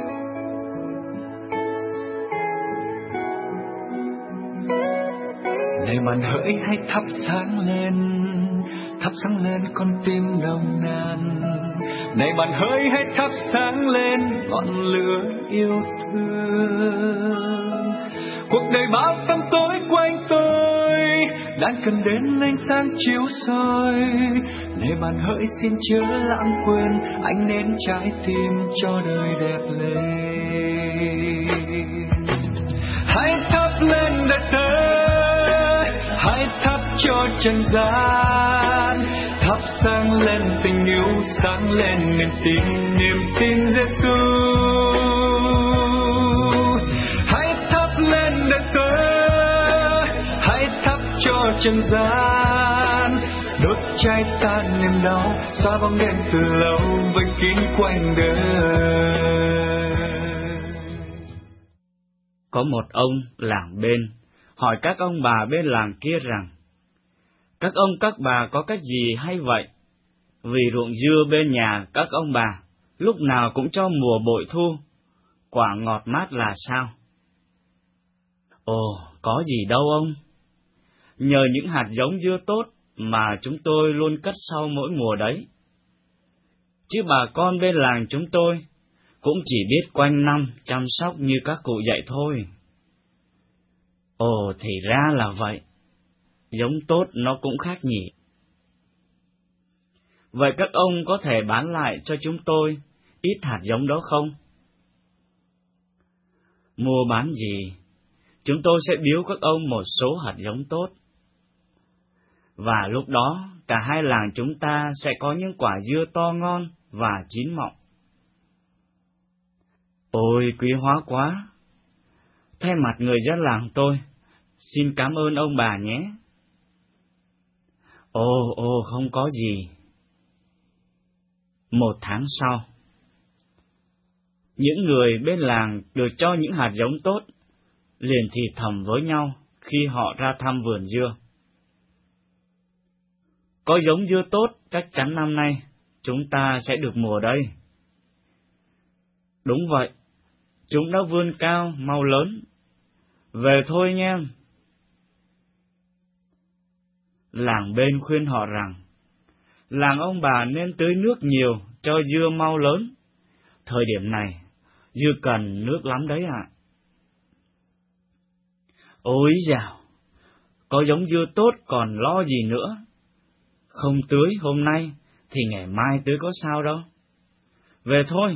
Này màn hỡi hãy thắp sáng lên, thắp sáng lên con tim nồng nàn. Này màn hỡi hãy thắp sáng lên ngọn lửa yêu thương. Cuộc đời bao tăm tối quanh tôi đang cần đến ánh sáng chiếu soi. Này màn hỡi xin chớ lãng quên, ánh nến trái tim cho đời đẹp lên. Hãy thắp lên đời thơ, hãy thắp cho trần gian, thắp sáng lên tình yêu, sáng lên niềm tin, niềm tin Giêsu. Hãy thắp lên đời thơ, hãy thắp cho trần gian, đốt cháy tan niềm đau, xóa bóng đêm từ lâu vây kín quanh đời. Có một ông làng bên hỏi các ông bà bên làng kia rằng: các ông các bà có cách gì hay vậy? Vì ruộng dưa bên nhà các ông bà lúc nào cũng cho mùa bội thu, quả ngọt mát là sao? Ồ, có gì đâu ông. Nhờ những hạt giống dưa tốt mà chúng tôi luôn cất sau mỗi mùa đấy. Chứ bà con bên làng chúng tôi cũng chỉ biết quanh năm chăm sóc như các cụ dạy thôi. Ồ, thì ra là vậy. Giống tốt nó cũng khác nhỉ. Vậy các ông có thể bán lại cho chúng tôi ít hạt giống đó không? Mua bán gì? Chúng tôi sẽ biếu các ông một số hạt giống tốt. Và lúc đó, cả hai làng chúng ta sẽ có những quả dưa to ngon và chín mọng. Ôi, quý hóa quá! Thay mặt người dân làng tôi, xin cảm ơn ông bà nhé. Ồ, ồ, không có gì. Một tháng sau, những người bên làng được cho những hạt giống tốt, liền thì thầm với nhau khi họ ra thăm vườn dưa. Có giống dưa tốt, chắc chắn năm nay chúng ta sẽ được mùa đây. Đúng vậy, chúng đã vươn cao, mau lớn. Về thôi nha. Làng bên khuyên họ rằng, làng ông bà nên tưới nước nhiều cho dưa mau lớn. Thời điểm này, dưa cần nước lắm đấy ạ. À. Ôi dào, có giống dưa tốt còn lo gì nữa. Không tưới hôm nay thì ngày mai tưới có sao đâu. Về thôi.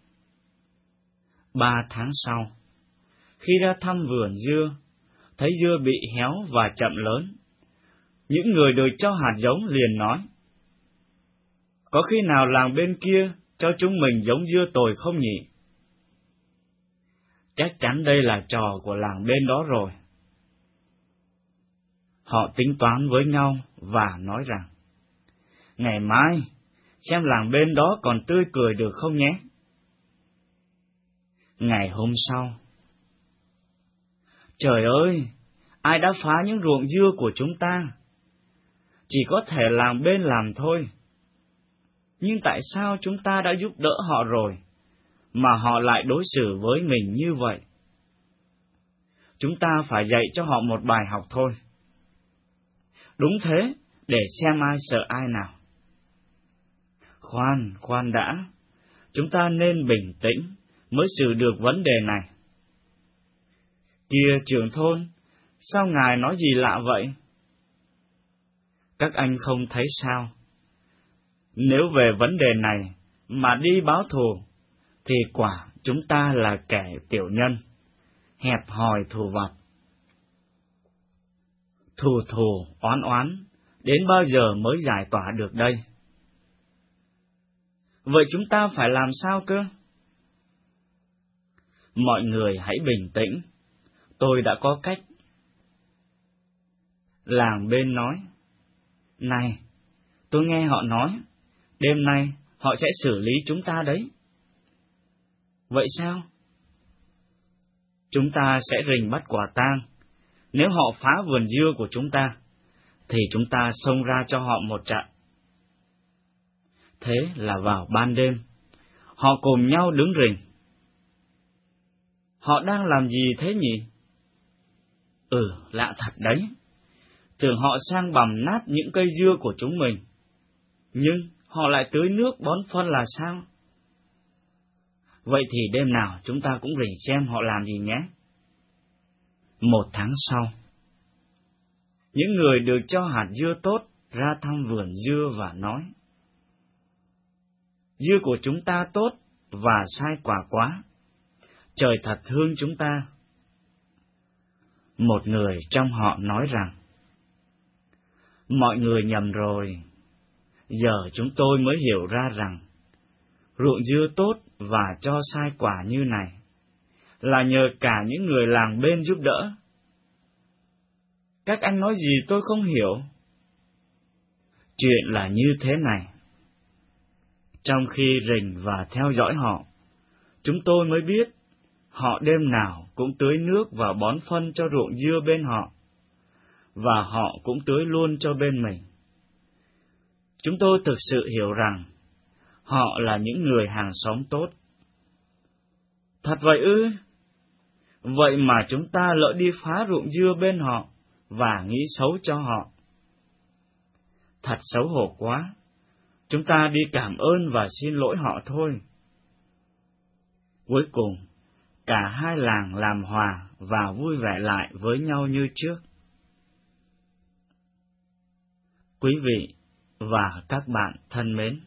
Ba tháng sau, khi ra thăm vườn dưa, thấy dưa bị héo và chậm lớn, những người được cho hạt giống liền nói: có khi nào làng bên kia cho chúng mình giống dưa tồi không nhỉ? Chắc chắn đây là trò của làng bên đó rồi. Họ tính toán với nhau và nói rằng: ngày mai, xem làng bên đó còn tươi cười được không nhé. Ngày hôm sau, trời ơi, ai đã phá những ruộng dưa của chúng ta? Chỉ có thể làng bên làm thôi. Nhưng tại sao chúng ta đã giúp đỡ họ rồi, mà họ lại đối xử với mình như vậy? Chúng ta phải dạy cho họ một bài học thôi. Đúng thế, để xem ai sợ ai nào. Khoan, khoan đã, chúng ta nên bình tĩnh mới xử được vấn đề này. Kìa trưởng thôn, sao ngài nói gì lạ vậy? Các anh không thấy sao? Nếu về vấn đề này mà đi báo thù, thì quả chúng ta là kẻ tiểu nhân, hẹp hòi thù vặt. Thù thù, oán oán, đến bao giờ mới giải tỏa được đây? Vậy chúng ta phải làm sao cơ? Mọi người hãy bình tĩnh, tôi đã có cách. Làng bên nói: này, tôi nghe họ nói, đêm nay họ sẽ xử lý chúng ta đấy. Vậy sao? Chúng ta sẽ rình bắt quả tang. Nếu họ phá vườn dưa của chúng ta, thì chúng ta xông ra cho họ một trận. Thế là vào ban đêm, họ cùng nhau đứng rình. Họ đang làm gì thế nhỉ? Ừ, lạ thật đấy. Tưởng họ sang bằm nát những cây dưa của chúng mình, nhưng họ lại tưới nước bón phân là sao? Vậy thì đêm nào chúng ta cũng rình xem họ làm gì nhé. Một tháng sau, những người được cho hạt dưa tốt ra thăm vườn dưa và nói: dưa của chúng ta tốt và sai quả quá, trời thật thương chúng ta. Một người trong họ nói rằng: mọi người nhầm rồi, giờ chúng tôi mới hiểu ra rằng ruộng dưa tốt và cho sai quả như này là nhờ cả những người làng bên giúp đỡ. Các anh nói gì tôi không hiểu. Chuyện là như thế này. Trong khi rình và theo dõi họ, chúng tôi mới biết họ đêm nào cũng tưới nước và bón phân cho ruộng dưa bên họ, và họ cũng tưới luôn cho bên mình. Chúng tôi thực sự hiểu rằng họ là những người hàng xóm tốt. Thật vậy ư? Vậy mà chúng ta lỡ đi phá ruộng dưa bên họ và nghĩ xấu cho họ. Thật xấu hổ quá. Chúng ta đi cảm ơn và xin lỗi họ thôi. Cuối cùng, cả hai làng làm hòa và vui vẻ lại với nhau như trước. Quý vị và các bạn thân mến,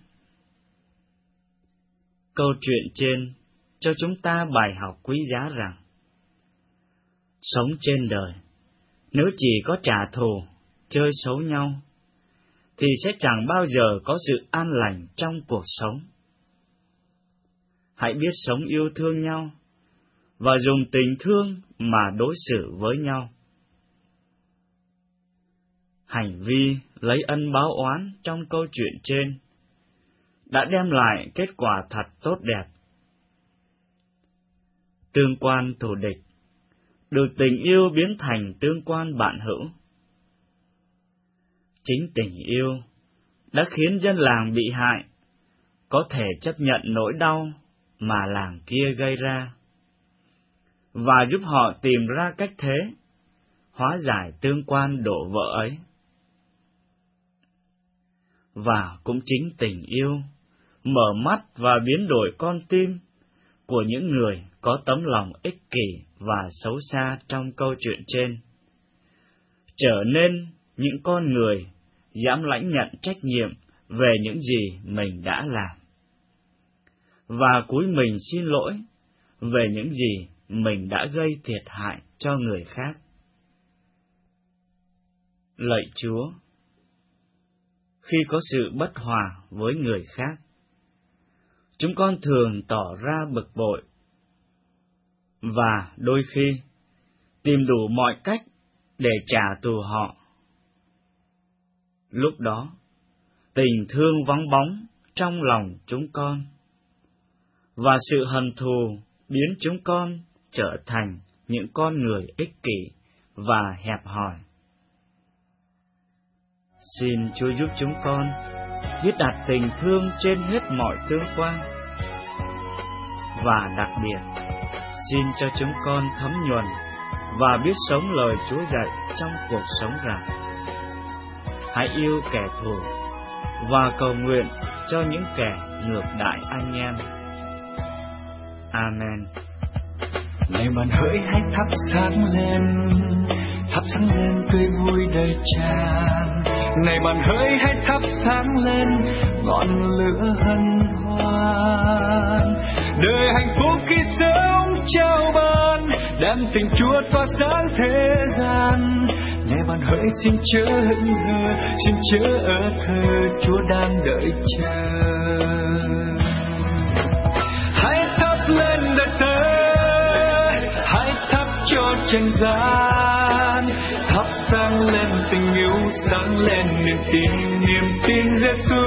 câu chuyện trên cho chúng ta bài học quý giá rằng sống trên đời, nếu chỉ có trả thù, chơi xấu nhau, thì sẽ chẳng bao giờ có sự an lành trong cuộc sống. Hãy biết sống yêu thương nhau và dùng tình thương mà đối xử với nhau. Hành vi lấy ân báo oán trong câu chuyện trên đã đem lại kết quả thật tốt đẹp. Tương quan thù địch được tình yêu biến thành tương quan bạn hữu. Chính tình yêu đã khiến dân làng bị hại có thể chấp nhận nỗi đau mà làng kia gây ra, và giúp họ tìm ra cách thế hóa giải tương quan đổ vỡ ấy. Và cũng chính tình yêu mở mắt và biến đổi con tim của những người có tấm lòng ích kỷ và xấu xa trong câu chuyện trên, trở nên những con người dám lãnh nhận trách nhiệm về những gì mình đã làm, và cúi mình xin lỗi về những gì mình đã gây thiệt hại cho người khác. Lạy Chúa, khi có sự bất hòa với người khác, chúng con thường tỏ ra bực bội, và đôi khi tìm đủ mọi cách để trả thù họ. Lúc đó, tình thương vắng bóng trong lòng chúng con, và sự hận thù biến chúng con trở thành những con người ích kỷ và hẹp hòi. Xin Chúa giúp chúng con biết đặt tình thương trên hết mọi tương quan, và đặc biệt xin cho chúng con thấm nhuần và biết sống lời Chúa dạy trong cuộc sống rằng: hãy yêu kẻ thù và cầu nguyện cho những kẻ ngược đãi anh em. Amen. Này bạn hỡi hãy thắp sáng lên, thắp sáng lên tươi vui đầy tràn. Này bạn hỡi hãy thắp sáng lên ngọn lửa hân hoan. Đời hạnh phúc khi sống trao ban, đem tình Chúa tỏa sáng thế gian. Này bạn hỡi xin chớ hững hờ, xin chớ ở thờ, Chúa đang đợi chờ. Hãy thắp lên đời tớ, hãy thắp cho trần gian, thắp sáng lên tình yêu, sáng lên niềm tin, niềm tin Giêsu.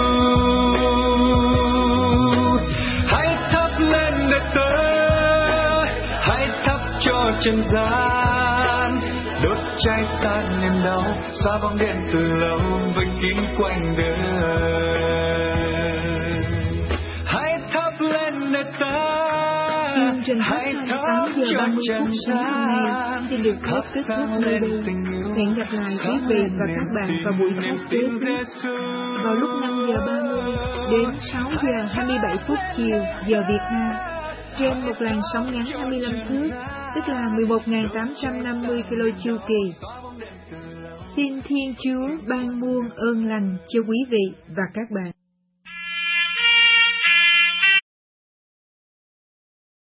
Hãy thắp lên đời tớ, hãy thắp cho trần gian, đốt cháy tan niềm đau, xóa bóng đen từ lâu vây kín quanh đời. Hãy thắp lên đời tớ. Chương trình phát thanh tám giờ ba mươi phút sáng hôm nay xin được phép kết thúc nơi đây. Hẹn gặp lại quý vị và các bạn vào buổi phát kế tiếp vào lúc năm giờ ba mươi đến sáu giờ hai mươi bảy phút chiều giờ Việt Nam trên một làn sóng ngắn hai mươi lăm thước, tức là mười một nghìn tám trăm năm mươi ki lô chu kỳ. Xin Thiên Chúa ban muôn ơn lành cho quý vị và các bạn.